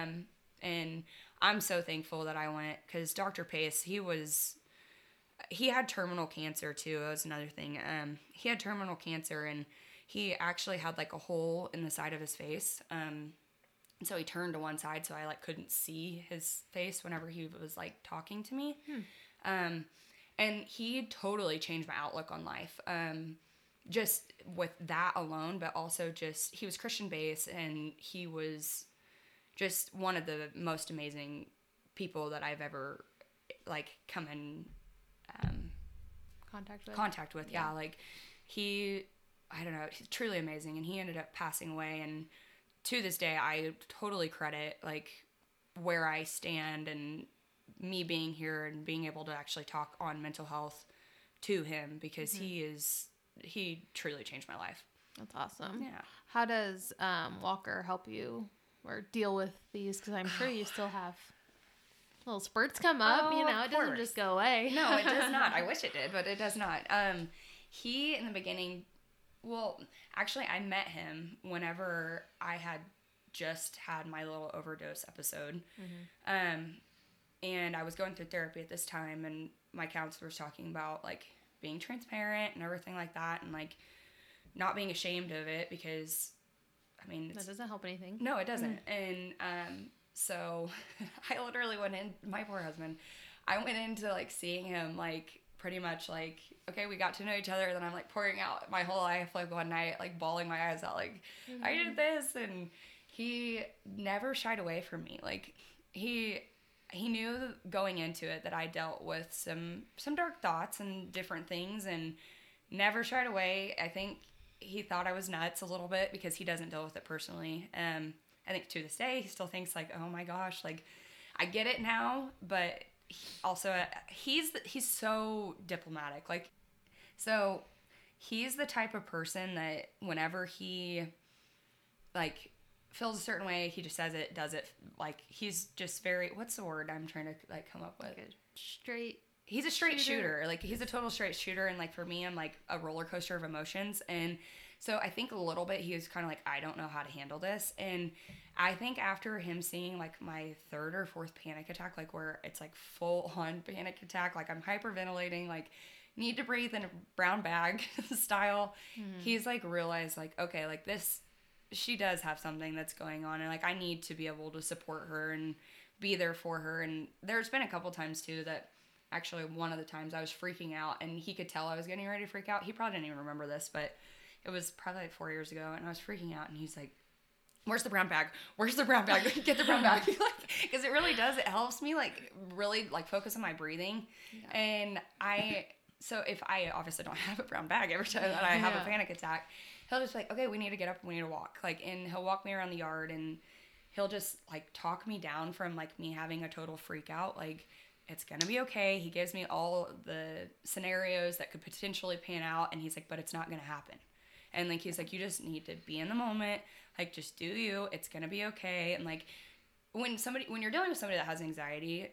Speaker 1: And I'm so thankful that I went, because Dr. Pace, he had terminal cancer too. That was another thing. He had terminal cancer, and he actually had like a hole in the side of his face. And so he turned to one side, so I like couldn't see his face whenever he was like talking to me. And he totally changed my outlook on life. Just with that alone, but also just, he was Christian based, and he was just one of the most amazing people that I've ever like come in contact with. Yeah. Like I don't know, he's truly amazing, and he ended up passing away, and to this day, I totally credit like where I stand and me being here and being able to actually talk on mental health to him, because he truly changed my life.
Speaker 2: That's awesome.
Speaker 1: Yeah.
Speaker 2: How does Walker help you or deal with these? Because I'm sure you still have little spurts come up.
Speaker 1: Oh,
Speaker 2: it doesn't just go away.
Speaker 1: No, it does not. I wish it did, but it does not. He, in the beginning, well, actually, I met him whenever I had just had my little overdose episode. And I was going through therapy at this time, and my counselor was talking about, like, being transparent and everything like that, and, like, not being ashamed of it, because, I mean...
Speaker 2: That doesn't help anything.
Speaker 1: No, it doesn't. And so I literally went in, my poor husband, I went into, like, seeing him, like, pretty much, like, okay, we got to know each other, and then I'm, like, pouring out my whole life, like, one night, like, bawling my eyes out, like, I did this, and he never shied away from me. Like, he knew going into it that I dealt with some dark thoughts and different things, and never shied away. I think he thought I was nuts a little bit, because he doesn't deal with it personally. I think to this day, he still thinks, like, oh my gosh, like, I get it now, but also he's so diplomatic. Like, so he's the type of person that whenever he, like, feels a certain way, he just says it, does it. Like, he's just very, what's the word I'm trying to, like, come up with?
Speaker 2: Like straight...
Speaker 1: He's a straight shooter. Like, he's a total straight shooter, and, like, for me, I'm, like, a roller coaster of emotions, and so I think a little bit he was kind of like, I don't know how to handle this, and I think after him seeing, like, my third or fourth panic attack, like, where it's, like, full-on panic attack, like, I'm hyperventilating, like, need to breathe in a brown bag style. He's like realized like, okay, like this, she does have something that's going on, and like I need to be able to support her and be there for her. And there's been a couple times too that actually one of the times I was freaking out, and he could tell I was getting ready to freak out. He probably didn't even remember this, but it was probably like 4 years ago, and I was freaking out, and he's like, where's the brown bag? Where's the brown bag? Get the brown bag. Because it really does. It helps me like really like focus on my breathing. Yeah. And so if I obviously don't have a brown bag every time that I have a panic attack, he'll just be like, okay, we need to get up and we need to walk. Like, and he'll walk me around the yard, and he'll just like talk me down from like me having a total freak out. Like, it's going to be okay. He gives me all the scenarios that could potentially pan out. And he's like, but it's not going to happen. And like, he's like, you just need to be in the moment. Like, just do you. It's going to be okay. And like, when you're dealing with somebody that has anxiety,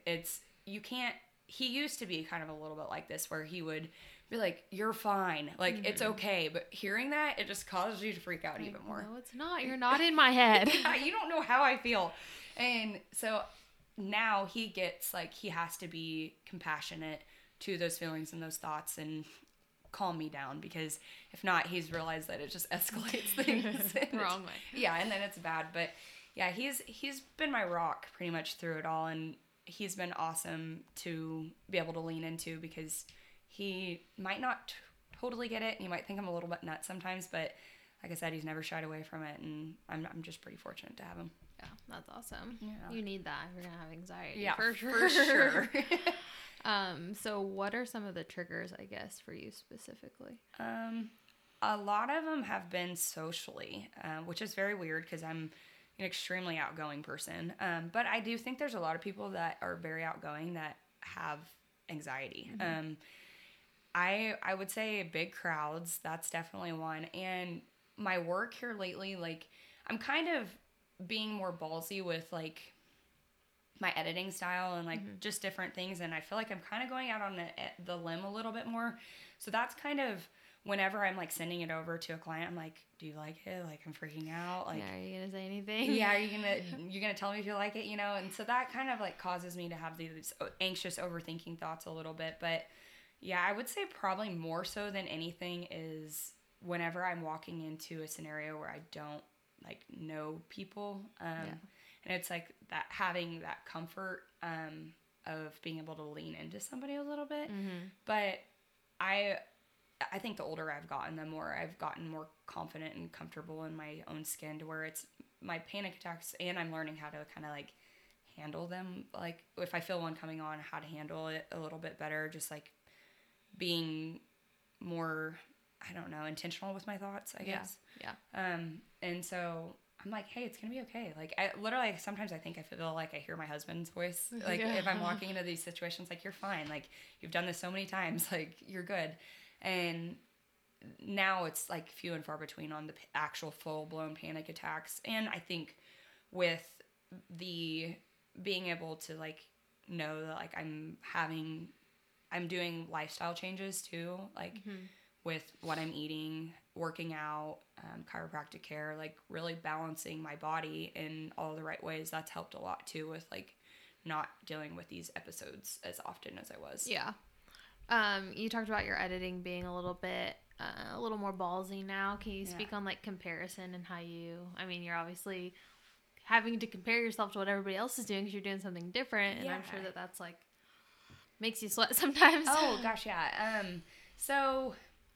Speaker 1: he used to be kind of a little bit like this, where he would be like, you're fine. Like, it's okay. But hearing that, it just causes you to freak out even more.
Speaker 2: No, it's not. You're not in my head.
Speaker 1: Yeah, you don't know how I feel. And so now he gets like, he has to be compassionate to those feelings and those thoughts and calm me down, because if not, he's realized that it just escalates things.
Speaker 2: Wrong way.
Speaker 1: Yeah, and then it's bad. But yeah, he's been my rock pretty much through it all, and he's been awesome to be able to lean into, because he might not totally get it, and you might think I'm a little bit nuts sometimes, but like I said, he's never shied away from it, and I'm just pretty fortunate to have him.
Speaker 2: Yeah, that's awesome.
Speaker 1: Yeah.
Speaker 2: You need that if you're gonna have anxiety.
Speaker 1: Yeah,
Speaker 2: for
Speaker 1: sure.
Speaker 2: So what are some of the triggers, I guess, for you specifically?
Speaker 1: A lot of them have been socially, which is very weird because I'm an extremely outgoing person. But I do think there's a lot of people that are very outgoing that have anxiety. Mm-hmm. I would say big crowds, that's definitely one. And my work here lately, like, I'm kind of being more ballsy with like my editing style and like just different things, and I feel like I'm kind of going out on the limb a little bit more. So that's kind of whenever I'm like sending it over to a client, I'm like, do you like it? Like, I'm freaking out. Like,
Speaker 2: yeah, are you gonna say anything?
Speaker 1: Yeah, you're gonna tell me if you like it, you know? And so that kind of like causes me to have these anxious overthinking thoughts a little bit. But yeah, I would say probably more so than anything is whenever I'm walking into a scenario where I don't like know people. And it's like that, having that comfort of being able to lean into somebody a little bit. Mm-hmm. But I think the older I've gotten, the more I've gotten more confident and comfortable in my own skin, to where it's my panic attacks, and I'm learning how to kind of like handle them. Like, if I feel one coming on, how to handle it a little bit better, just like being more, I don't know, intentional with my thoughts, I guess.
Speaker 2: Yeah.
Speaker 1: And so I'm like, hey, it's going to be okay. Like, I literally, sometimes I think I feel like I hear my husband's voice. Like, if I'm walking into these situations, like, you're fine. Like, you've done this so many times. Like, you're good. And now it's, like, few and far between on the actual full-blown panic attacks. And I think with the being able to, like, know that, like, I'm doing lifestyle changes, too. Like, with what I'm eating, working out, chiropractic care, like really balancing my body in all the right ways. That's helped a lot too, with like not dealing with these episodes as often as I was.
Speaker 2: Yeah. You talked about your editing being a little more ballsy now. Can you speak on like comparison and how you're obviously having to compare yourself to what everybody else is doing because you're doing something different. And I'm sure that that's like makes you sweat sometimes.
Speaker 1: Oh gosh. Yeah. So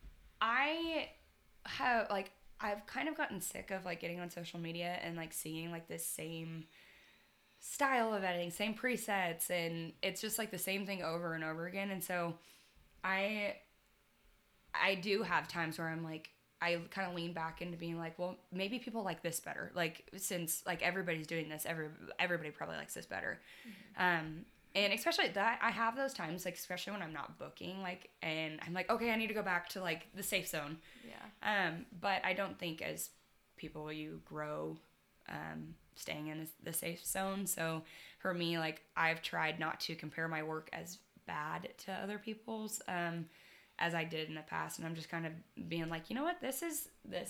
Speaker 1: I have like, I've kind of gotten sick of like getting on social media and like seeing like this same style of editing, same presets, and it's just like the same thing over and over again. And so I do have times where I'm like, I kind of lean back into being like, well, maybe people like this better. Like, since like everybody's doing this, everybody probably likes this better. Mm-hmm. And especially that, I have those times, like, especially when I'm not booking, like, and I'm like, okay, I need to go back to, like, the safe zone.
Speaker 2: Yeah.
Speaker 1: But I don't think as people, you grow, staying in the safe zone. So for me, like, I've tried not to compare my work as bad to other people's, as I did in the past. And I'm just kind of being like, you know what, this is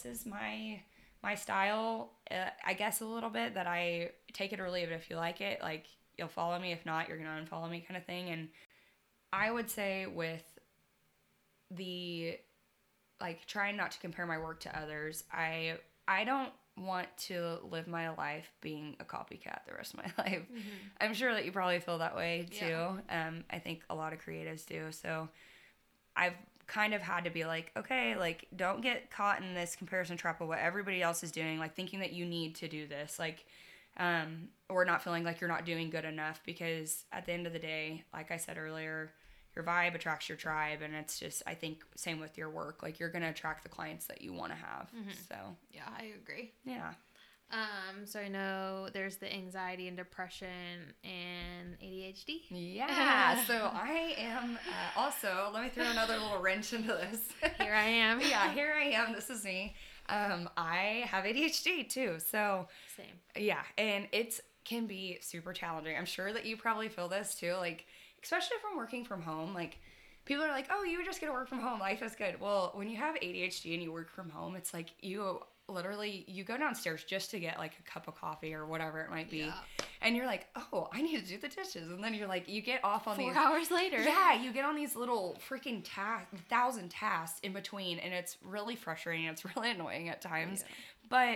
Speaker 1: my style, I guess a little bit, that I take it or leave it if you like it. Like, you'll follow me. If not, you're going to unfollow me, kind of thing. And I would say with the like trying not to compare my work to others. I don't want to live my life being a copycat the rest of my life. I'm sure that you probably feel that way too. I think a lot of creatives do. So I've kind of had to be like, okay, like don't get caught in this comparison trap of what everybody else is doing, like thinking that you need to do this, like or not feeling like you're not doing good enough, because at the end of the day, like I said earlier, your vibe attracts your tribe, and it's just, I think, same with your work. Like, you're going to attract the clients that you want to have. So,
Speaker 2: yeah, I agree.
Speaker 1: Yeah.
Speaker 2: So I know there's the anxiety and depression and ADHD.
Speaker 1: Yeah. So I am also, let me throw another little wrench into this.
Speaker 2: Here I am.
Speaker 1: Yeah, here I am. This is me. I have ADHD too. So,
Speaker 2: same.
Speaker 1: Yeah. And it can be super challenging. I'm sure that you probably feel this too. Like, especially from working from home, like people are like, oh, you just get to work from home. Life is good. Well, when you have ADHD and you work from home, it's like you literally, you go downstairs just to get like a cup of coffee or whatever it might be. Yeah. And you're like, oh, I need to do the dishes. And then you're like, you get off on
Speaker 2: 4 hours later.
Speaker 1: Yeah, you get on these little freaking 1,000 tasks in between. And it's really frustrating. It's really annoying at times. Yeah.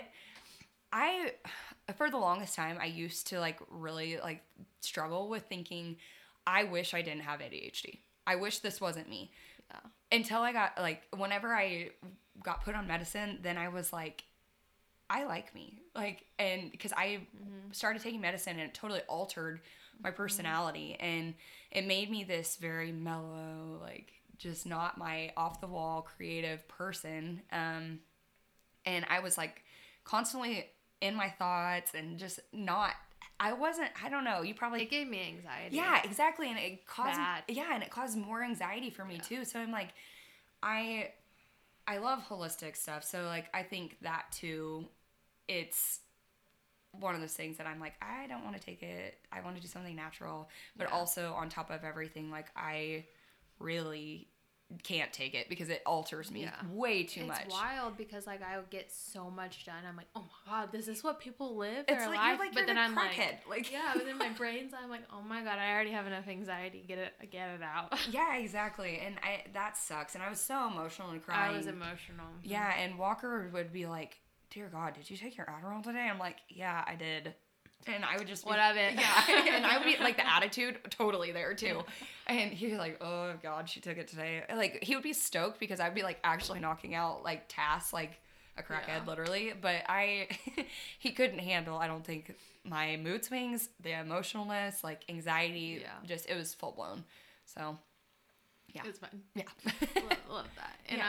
Speaker 1: But for the longest time, I used to like really like struggle with thinking, I wish I didn't have ADHD. I wish this wasn't me. Yeah. Until I got, like, whenever I got put on medicine, then I was like, I like me. Like, and because I started taking medicine and it totally altered my personality. And it made me this very mellow, like, just not my off-the-wall creative person. And I was, like, constantly in my thoughts and just not... I don't know, you probably...
Speaker 2: It gave me anxiety.
Speaker 1: Yeah, exactly, and it caused... Yeah, and it caused more anxiety for me, too, so I'm like, I love holistic stuff, so, like, I think that, too, it's one of those things that I'm like, I don't want to take it, I want to do something natural, but also, on top of everything, like, I really... can't take it because it alters me way too much.
Speaker 2: It's wild because like I would get so much done. I'm like, oh my god, this is what people live
Speaker 1: it's
Speaker 2: their
Speaker 1: like,
Speaker 2: life.
Speaker 1: Like,
Speaker 2: but then I'm
Speaker 1: crackhead.
Speaker 2: Like, yeah, but then my brain's I'm like, oh my god, I already have enough anxiety. Get it out.
Speaker 1: Yeah, exactly. And that sucks. And I was so emotional and crying.
Speaker 2: I was emotional.
Speaker 1: Yeah, and Walker would be like, dear God, did you take your Adderall today? I'm like, yeah, I did. And I would just be,
Speaker 2: what of it?
Speaker 1: Yeah. And I would be like the attitude totally there too. And he'd be like, oh God, she took it today. Like he would be stoked because I'd be like actually knocking out like tasks like a crackhead literally. But he couldn't handle, I don't think, my mood swings, the emotionalness, like anxiety. Yeah. Just, it was full blown. So yeah.
Speaker 2: It was fun.
Speaker 1: Yeah.
Speaker 2: love that. And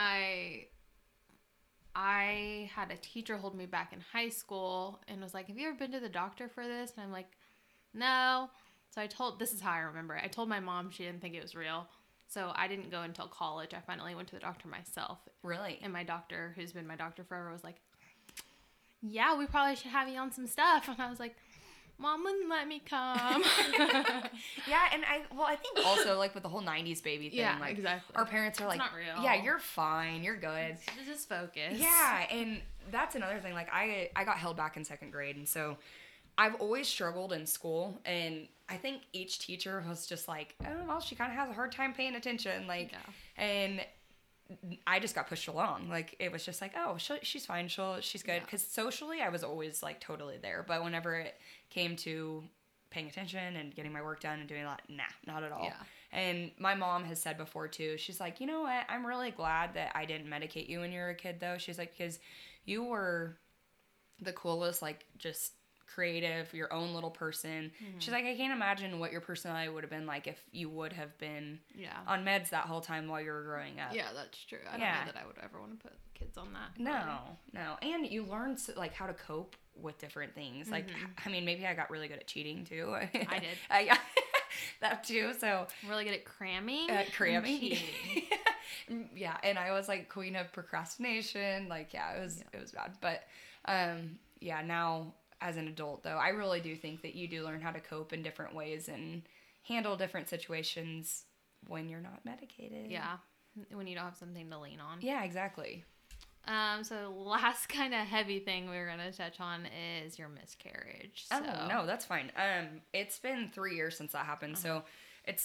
Speaker 2: I had a teacher hold me back in high school and was like, have you ever been to the doctor for this? And I'm like, no. So this is how I remember it. I told my mom, she didn't think it was real. So I didn't go until college. I finally went to the doctor myself.
Speaker 1: Really?
Speaker 2: And my doctor, who's been my doctor forever, was like, yeah, we probably should have you on some stuff. And I was like, Mom wouldn't let me come.
Speaker 1: Yeah, and I think also, like, with the whole 90s baby thing, like,
Speaker 2: exactly.
Speaker 1: Our parents are like,
Speaker 2: it's not real.
Speaker 1: Yeah, you're fine, you're good.
Speaker 2: Just focus.
Speaker 1: Yeah, and that's another thing, like, I got held back in second grade, and so I've always struggled in school, and I think each teacher was just like, oh, well, she kind of has a hard time paying attention, like, and I just got pushed along. Like, it was just like, oh, she's fine, she's good, because socially, I was always, like, totally there, but whenever it came to paying attention and getting my work done and doing that, not at all. Yeah. And my mom has said before, too, she's like, you know what, I'm really glad that I didn't medicate you when you were a kid, though. She's like, because you were the coolest, like, just creative, your own little person. Mm-hmm. She's like, I can't imagine what your personality would have been like if you would have been on meds that whole time while you were growing up.
Speaker 2: Yeah, that's true. I don't know that I would ever want to put kids on that.
Speaker 1: No. And you learn, like, how to cope with different things. Mm-hmm. Like, I mean, maybe I got really good at cheating, too.
Speaker 2: I did.
Speaker 1: That, too, so.
Speaker 2: I'm really good at cramming.
Speaker 1: Yeah, and I was, like, queen of procrastination. Like, yeah, it was bad. But, now, as an adult, though, I really do think that you do learn how to cope in different ways and handle different situations when you're not medicated.
Speaker 2: Yeah, when you don't have something to lean on.
Speaker 1: Yeah, exactly.
Speaker 2: So last kind of heavy thing we were going to touch on is your miscarriage. So.
Speaker 1: Oh, no, that's fine. It's been 3 years since that happened, so it's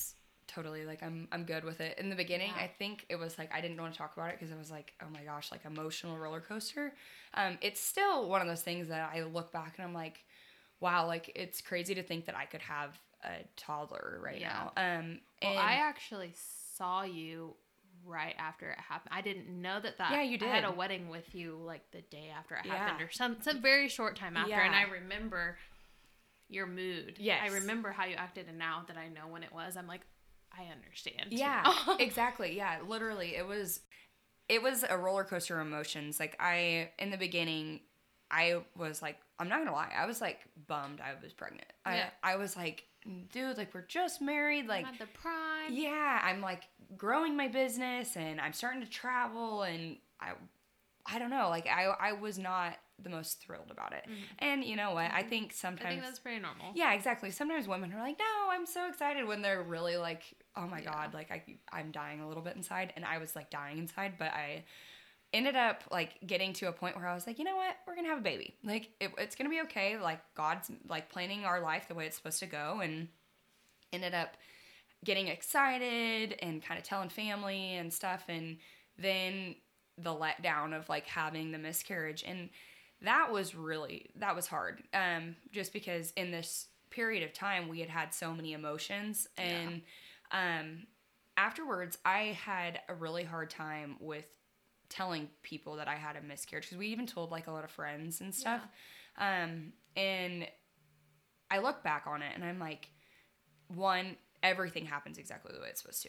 Speaker 1: totally. Like, I'm good with it. In the beginning,
Speaker 2: Yeah.
Speaker 1: I think it was like I didn't want to talk about it because it was like, oh my gosh, like emotional roller coaster. It's still one of those things that I look back and I'm like, wow, like it's crazy to think that I could have a toddler right
Speaker 2: Yeah.
Speaker 1: now.
Speaker 2: Well,
Speaker 1: And
Speaker 2: I actually saw you right after it happened. I didn't know that.
Speaker 1: Yeah, you
Speaker 2: I had a
Speaker 1: did.
Speaker 2: wedding with you like the day after it
Speaker 1: Yeah.
Speaker 2: happened, or some very short time after.
Speaker 1: Yeah.
Speaker 2: And I remember your mood.
Speaker 1: Yes.
Speaker 2: I remember how you acted, and now that I know when it was, I'm like, I understand.
Speaker 1: Yeah,
Speaker 2: now.
Speaker 1: exactly. Yeah, literally, it was a roller coaster of emotions. Like in the beginning, I was like, I'm not gonna lie, I was like bummed I was pregnant.
Speaker 2: Yeah.
Speaker 1: I was like, dude, like we're just married, like
Speaker 2: I'm at the prime.
Speaker 1: yeah, I'm like growing my business and I'm starting to travel and I don't know, like I was not the most thrilled about it. And you know what? I think sometimes
Speaker 2: I think that's pretty normal.
Speaker 1: yeah, exactly. Sometimes women are like, no, I'm so excited when they're really like, oh my God, like I'm dying a little bit inside. And I was like dying inside, but I ended up like getting to a point where I was like, you know what? We're going to have a baby. Like it's going to be okay. Like God's like planning our life the way it's supposed to go. And ended up getting excited and kind of telling family and stuff. And then the letdown of like having the miscarriage. And that was hard. Just because in this period of time we had so many emotions and afterwards I had a really hard time with telling people that I had a miscarriage because we even told like a lot of friends and stuff. And I look back on it and I'm like, one, everything happens exactly the way it's supposed to.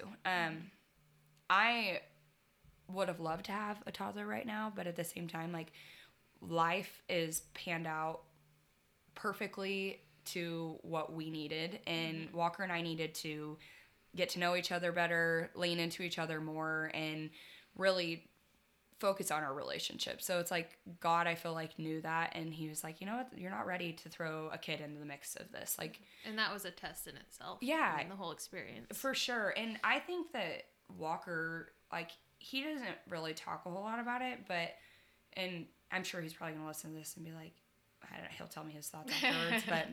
Speaker 1: I would have loved to have a toddler right now, but at the same time, like life is panned out perfectly to what we needed, and Walker and I needed to get to know each other better, lean into each other more, and really focus on our relationship. So it's like God, I feel like, knew that, and he was like, you know what, you're not ready to throw a kid into the mix of this. Like,
Speaker 2: and that was a test in itself.
Speaker 1: Yeah.
Speaker 2: I mean, the whole experience.
Speaker 1: For sure. And I think that Walker, like, he doesn't really talk a whole lot about it, but, and I'm sure he's probably going to listen to this and be like, I don't know, he'll tell me his thoughts afterwards, but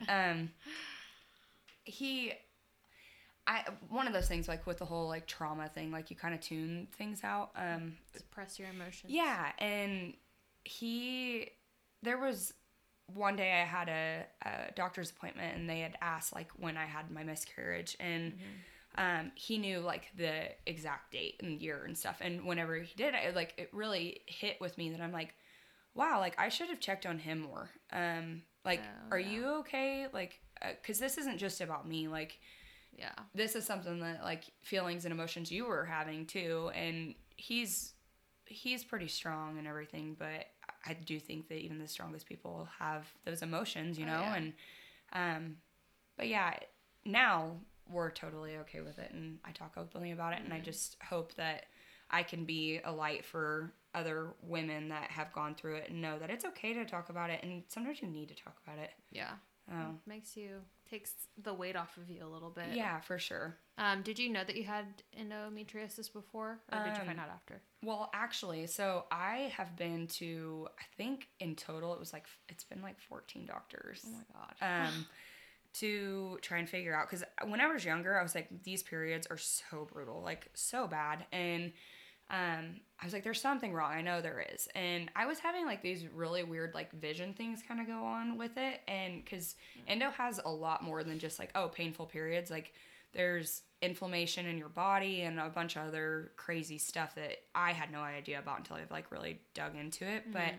Speaker 1: one of those things, like with the whole like trauma thing, like you kind of tune things out.
Speaker 2: Suppress your emotions.
Speaker 1: Yeah, and there was one day I had a doctor's appointment and they had asked like when I had my miscarriage, and he knew like the exact date and year and stuff. And whenever he did, it really hit with me that I'm like, wow, like I should have checked on him more. Are you okay? Like, cause this isn't just about me. Like,
Speaker 2: yeah,
Speaker 1: this is something that like feelings and emotions you were having too. And he's pretty strong and everything, but I do think that even the strongest people have those emotions, you know?
Speaker 2: Yeah.
Speaker 1: And, but yeah, now we're totally okay with it. And I talk openly about it. And I just hope that I can be a light for other women that have gone through it and know that it's okay to talk about it. And sometimes you need to talk about it.
Speaker 2: Yeah. Takes the weight off of you a little bit.
Speaker 1: Yeah, for sure.
Speaker 2: Did you know that you had endometriosis before, or did you find out after?
Speaker 1: Well, actually, so I have been to, I think in total it's been like 14 doctors.
Speaker 2: Oh my God.
Speaker 1: To try and figure out, because when I was younger, I was like, these periods are so brutal, like so bad. And I was like, there's something wrong. I know there is. And I was having like these really weird like vision things kind of go on with it. And because endo has a lot more than just like, oh, painful periods. Like there's inflammation in your body and a bunch of other crazy stuff that I had no idea about until I've like really dug into it. But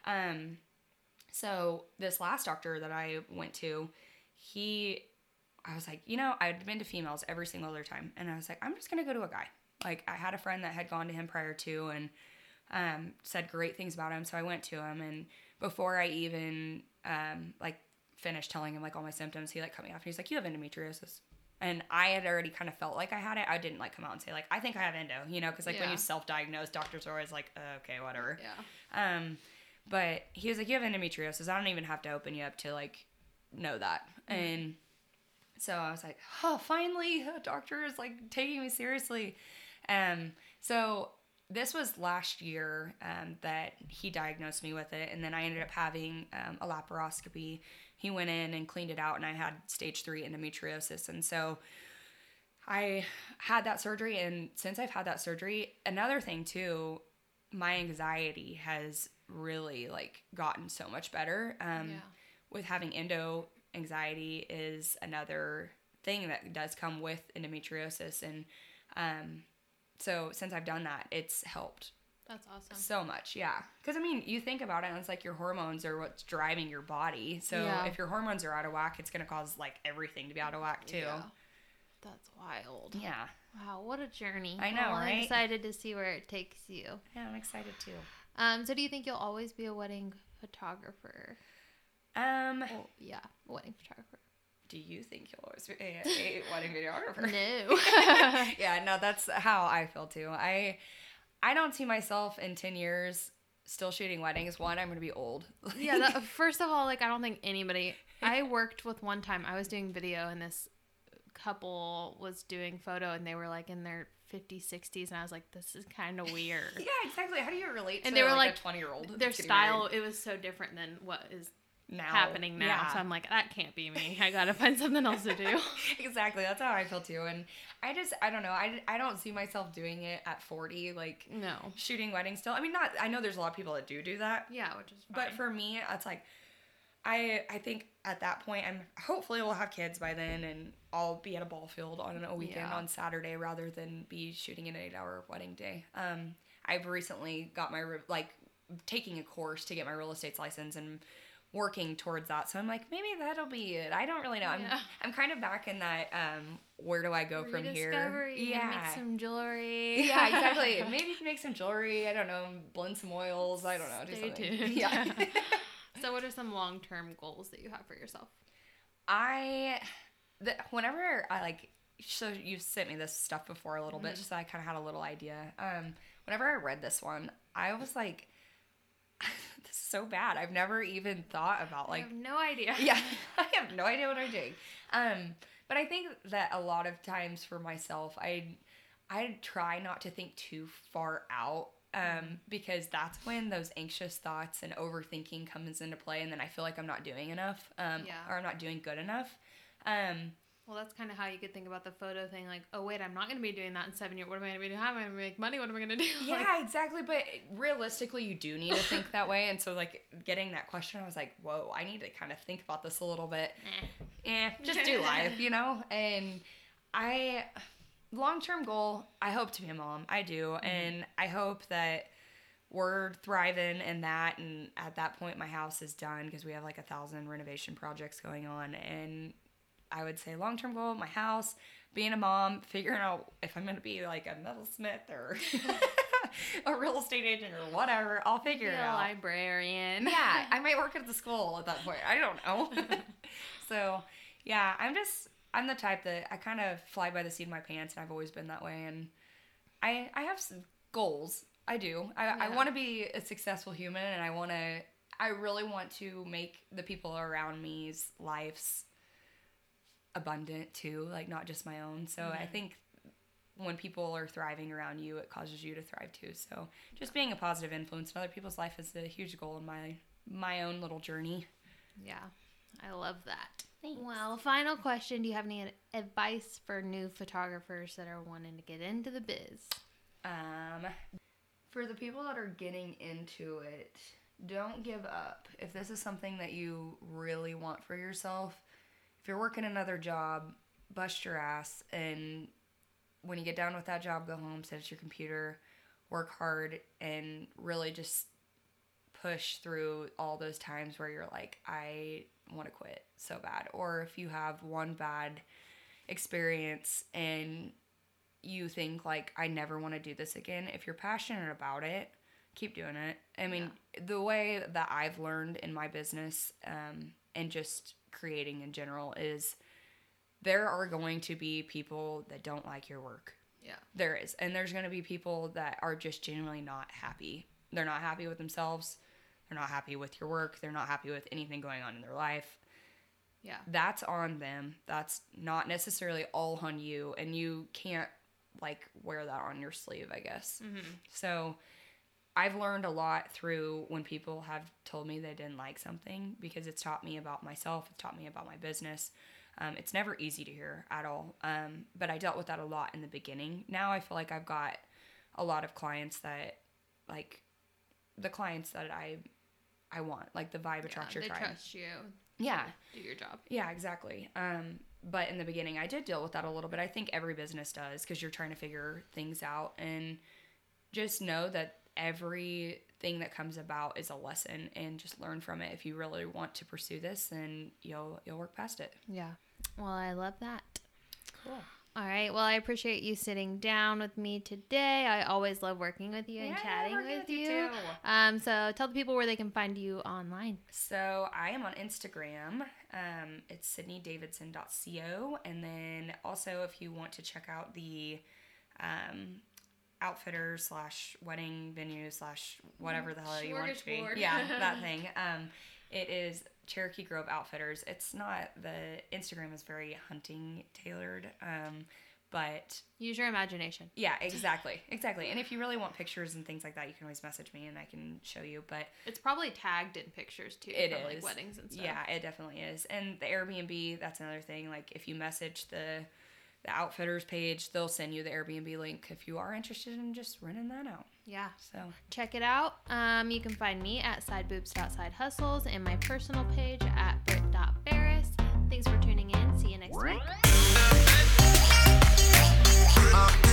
Speaker 1: so this last doctor that I went to, I was like, you know, I'd been to females every single other time. And I was like, I'm just going to go to a guy. Like, I had a friend that had gone to him prior to and said great things about him. So I went to him. And before I even, finished telling him, like, all my symptoms, he, like, cut me off. And he's like, you have endometriosis. And I had already kind of felt like I had it. I didn't, like, come out and say, like, I think I have endo, you know? Because, like, when you self-diagnose, doctors are always like, okay, whatever.
Speaker 2: Yeah.
Speaker 1: But he was like, you have endometriosis. I don't even have to open you up to, like, know that. And so I was like, oh, finally, a doctor is, like, taking me seriously. So this was last year that he diagnosed me with it, and then I ended up having a laparoscopy. He went in and cleaned it out, and I had stage 3 endometriosis, and so I had that surgery, and since I've had that surgery, another thing too, my anxiety has really like gotten so much better. With having endo anxiety is another thing that does come with endometriosis, and so since I've done that, it's helped.
Speaker 2: That's awesome.
Speaker 1: So much, yeah. Because, I mean, you think about it, and it's like your hormones are what's driving your body. So if your hormones are out of whack, it's going to cause, like, everything to be out of whack, too.
Speaker 2: Yeah. That's wild.
Speaker 1: Yeah.
Speaker 2: Wow, what a journey.
Speaker 1: I know, right?
Speaker 2: I'm excited to see where it takes you.
Speaker 1: Yeah, I'm excited, too.
Speaker 2: So do you think you'll always be a wedding photographer? Wedding photographer.
Speaker 1: Do you think you'll always be a wedding videographer?
Speaker 2: No.
Speaker 1: Yeah, no, that's how I feel, too. I don't see myself in 10 years still shooting weddings. One, I'm going to be old.
Speaker 2: Yeah, first of all, like, I don't think anybody... I worked with one time, I was doing video, and this couple was doing photo, and they were, like, in their 50s, 60s, and I was like, this is kind of weird.
Speaker 1: Yeah, exactly. How do you relate to
Speaker 2: they were like
Speaker 1: a 20-year-old?
Speaker 2: Their style, it was so different than what is happening now. Yeah. So I'm like, that can't be me. I gotta find something else to do.
Speaker 1: Exactly. That's how I feel too. And I don't know. I don't see myself doing it at 40, like
Speaker 2: no
Speaker 1: shooting weddings still. I mean, I know there's a lot of people that do that.
Speaker 2: Yeah, which is fine.
Speaker 1: But for me, it's like, I think at that point, hopefully we'll have kids by then, and I'll be at a ball field on a weekend on Saturday rather than be shooting an 8-hour wedding day. I've recently got taking a course to get my real estate license and working towards that. So I'm like, maybe that'll be it. I don't really know. I'm kind of back in that, where do I go from here?
Speaker 2: Yeah. Make some jewelry.
Speaker 1: Yeah, exactly. Maybe make some jewelry. I don't know. Blend some oils. I don't know. Do
Speaker 2: Stay
Speaker 1: something.
Speaker 2: tuned.
Speaker 1: Yeah.
Speaker 2: So what are some long-term goals that you have for yourself?
Speaker 1: Whenever so you've sent me this stuff before a little bit, just so I kind of had a little idea. Whenever I read this one, I was like, this is so bad. I've never even thought about
Speaker 2: I have no idea.
Speaker 1: Yeah, I have no idea what I'm doing. But I think that a lot of times for myself, I try not to think too far out. Because that's when those anxious thoughts and overthinking comes into play, and then I feel like I'm not doing enough, or I'm not doing good enough.
Speaker 2: Well, that's kind of how you could think about the photo thing. Like, oh, wait, I'm not going to be doing that in 7 years. What am I going to be doing? How am I going to make money? What am I going to do?
Speaker 1: Yeah, exactly. But realistically, you do need to think that way. And so, like, getting that question, I was like, whoa, I need to kind of think about this a little bit. Just do life, you know? And long-term goal, I hope to be a mom. I do. Mm-hmm. And I hope that we're thriving in that. And at that point, my house is done because we have like 1,000 renovation projects going on. And I would say long-term goal, my house, being a mom, figuring out if I'm going to be like a metalsmith or a real estate agent or whatever. I'll figure it out.
Speaker 2: A librarian.
Speaker 1: Yeah, I might work at the school at that point. I don't know. So, yeah, I'm the type that I kind of fly by the seat of my pants, and I've always been that way. And I have some goals. I do. I want to be a successful human, and I really want to make the people around me's lives abundant too, like not just my own. So I think when people are thriving around you, it causes you to thrive too. So just being a positive influence in other people's life is a huge goal in my own little journey.
Speaker 2: Yeah, I love that.
Speaker 1: Thanks.
Speaker 2: Well, final question. Do you have any advice for new photographers that are wanting to get into the biz?
Speaker 1: For the people that are getting into it, don't give up. If this is something that you really want for yourself, if you're working another job, bust your ass, and when you get done with that job, go home, sit at your computer, work hard, and really just push through all those times where you're like, I want to quit so bad. Or if you have one bad experience and you think like, I never want to do this again, if you're passionate about it, keep doing it. I mean, the way that I've learned in my business, and just creating in general, is there are going to be people that don't like your work.
Speaker 2: Yeah.
Speaker 1: There is. And there's going to be people that are just genuinely not happy. They're not happy with themselves. They're not happy with your work. They're not happy with anything going on in their life.
Speaker 2: Yeah.
Speaker 1: That's on them. That's not necessarily all on you. And you can't like wear that on your sleeve, I guess. Mm-hmm. So I've learned a lot through when people have told me they didn't like something, because it's taught me about myself. It's taught me about my business. It's never easy to hear at all. But I dealt with that a lot in the beginning. Now I feel like I've got a lot of clients that, like, the clients that I want, like the Vibe Attract Your Tribe.
Speaker 2: They trust you.
Speaker 1: Yeah.
Speaker 2: Do your job.
Speaker 1: Yeah, exactly. But in the beginning, I did deal with that a little bit. I think every business does, because you're trying to figure things out, and just know that everything that comes about is a lesson, and just learn from it. If you really want to pursue this, then you'll work past it.
Speaker 2: Yeah. Well, I love that.
Speaker 1: Cool.
Speaker 2: All right. Well, I appreciate you sitting down with me today. I always love working with you and chatting with you.
Speaker 1: Too.
Speaker 2: So tell the people where they can find you online.
Speaker 1: So I am on Instagram. It's sydneydavidson.co. And then also, if you want to check out the outfitter / wedding venue / whatever the hell you want it to be. Yeah, that thing. It is Cherokee Grove Outfitters. It's not, the Instagram is very hunting tailored, but
Speaker 2: use your imagination.
Speaker 1: Yeah, exactly. And if you really want pictures and things like that, you can always message me and I can show you. But
Speaker 2: it's probably tagged in pictures too.
Speaker 1: It
Speaker 2: from,
Speaker 1: is.
Speaker 2: Like weddings and stuff.
Speaker 1: Yeah, it definitely is. And the Airbnb, that's another thing. Like, if you message the Outfitters page, they'll send you the Airbnb link if you are interested in just renting that out.
Speaker 2: Yeah.
Speaker 1: So
Speaker 2: check it out. You can find me at sideboobs.sidehustles and my personal page at brit.ferris. Thanks for tuning in. See you next week.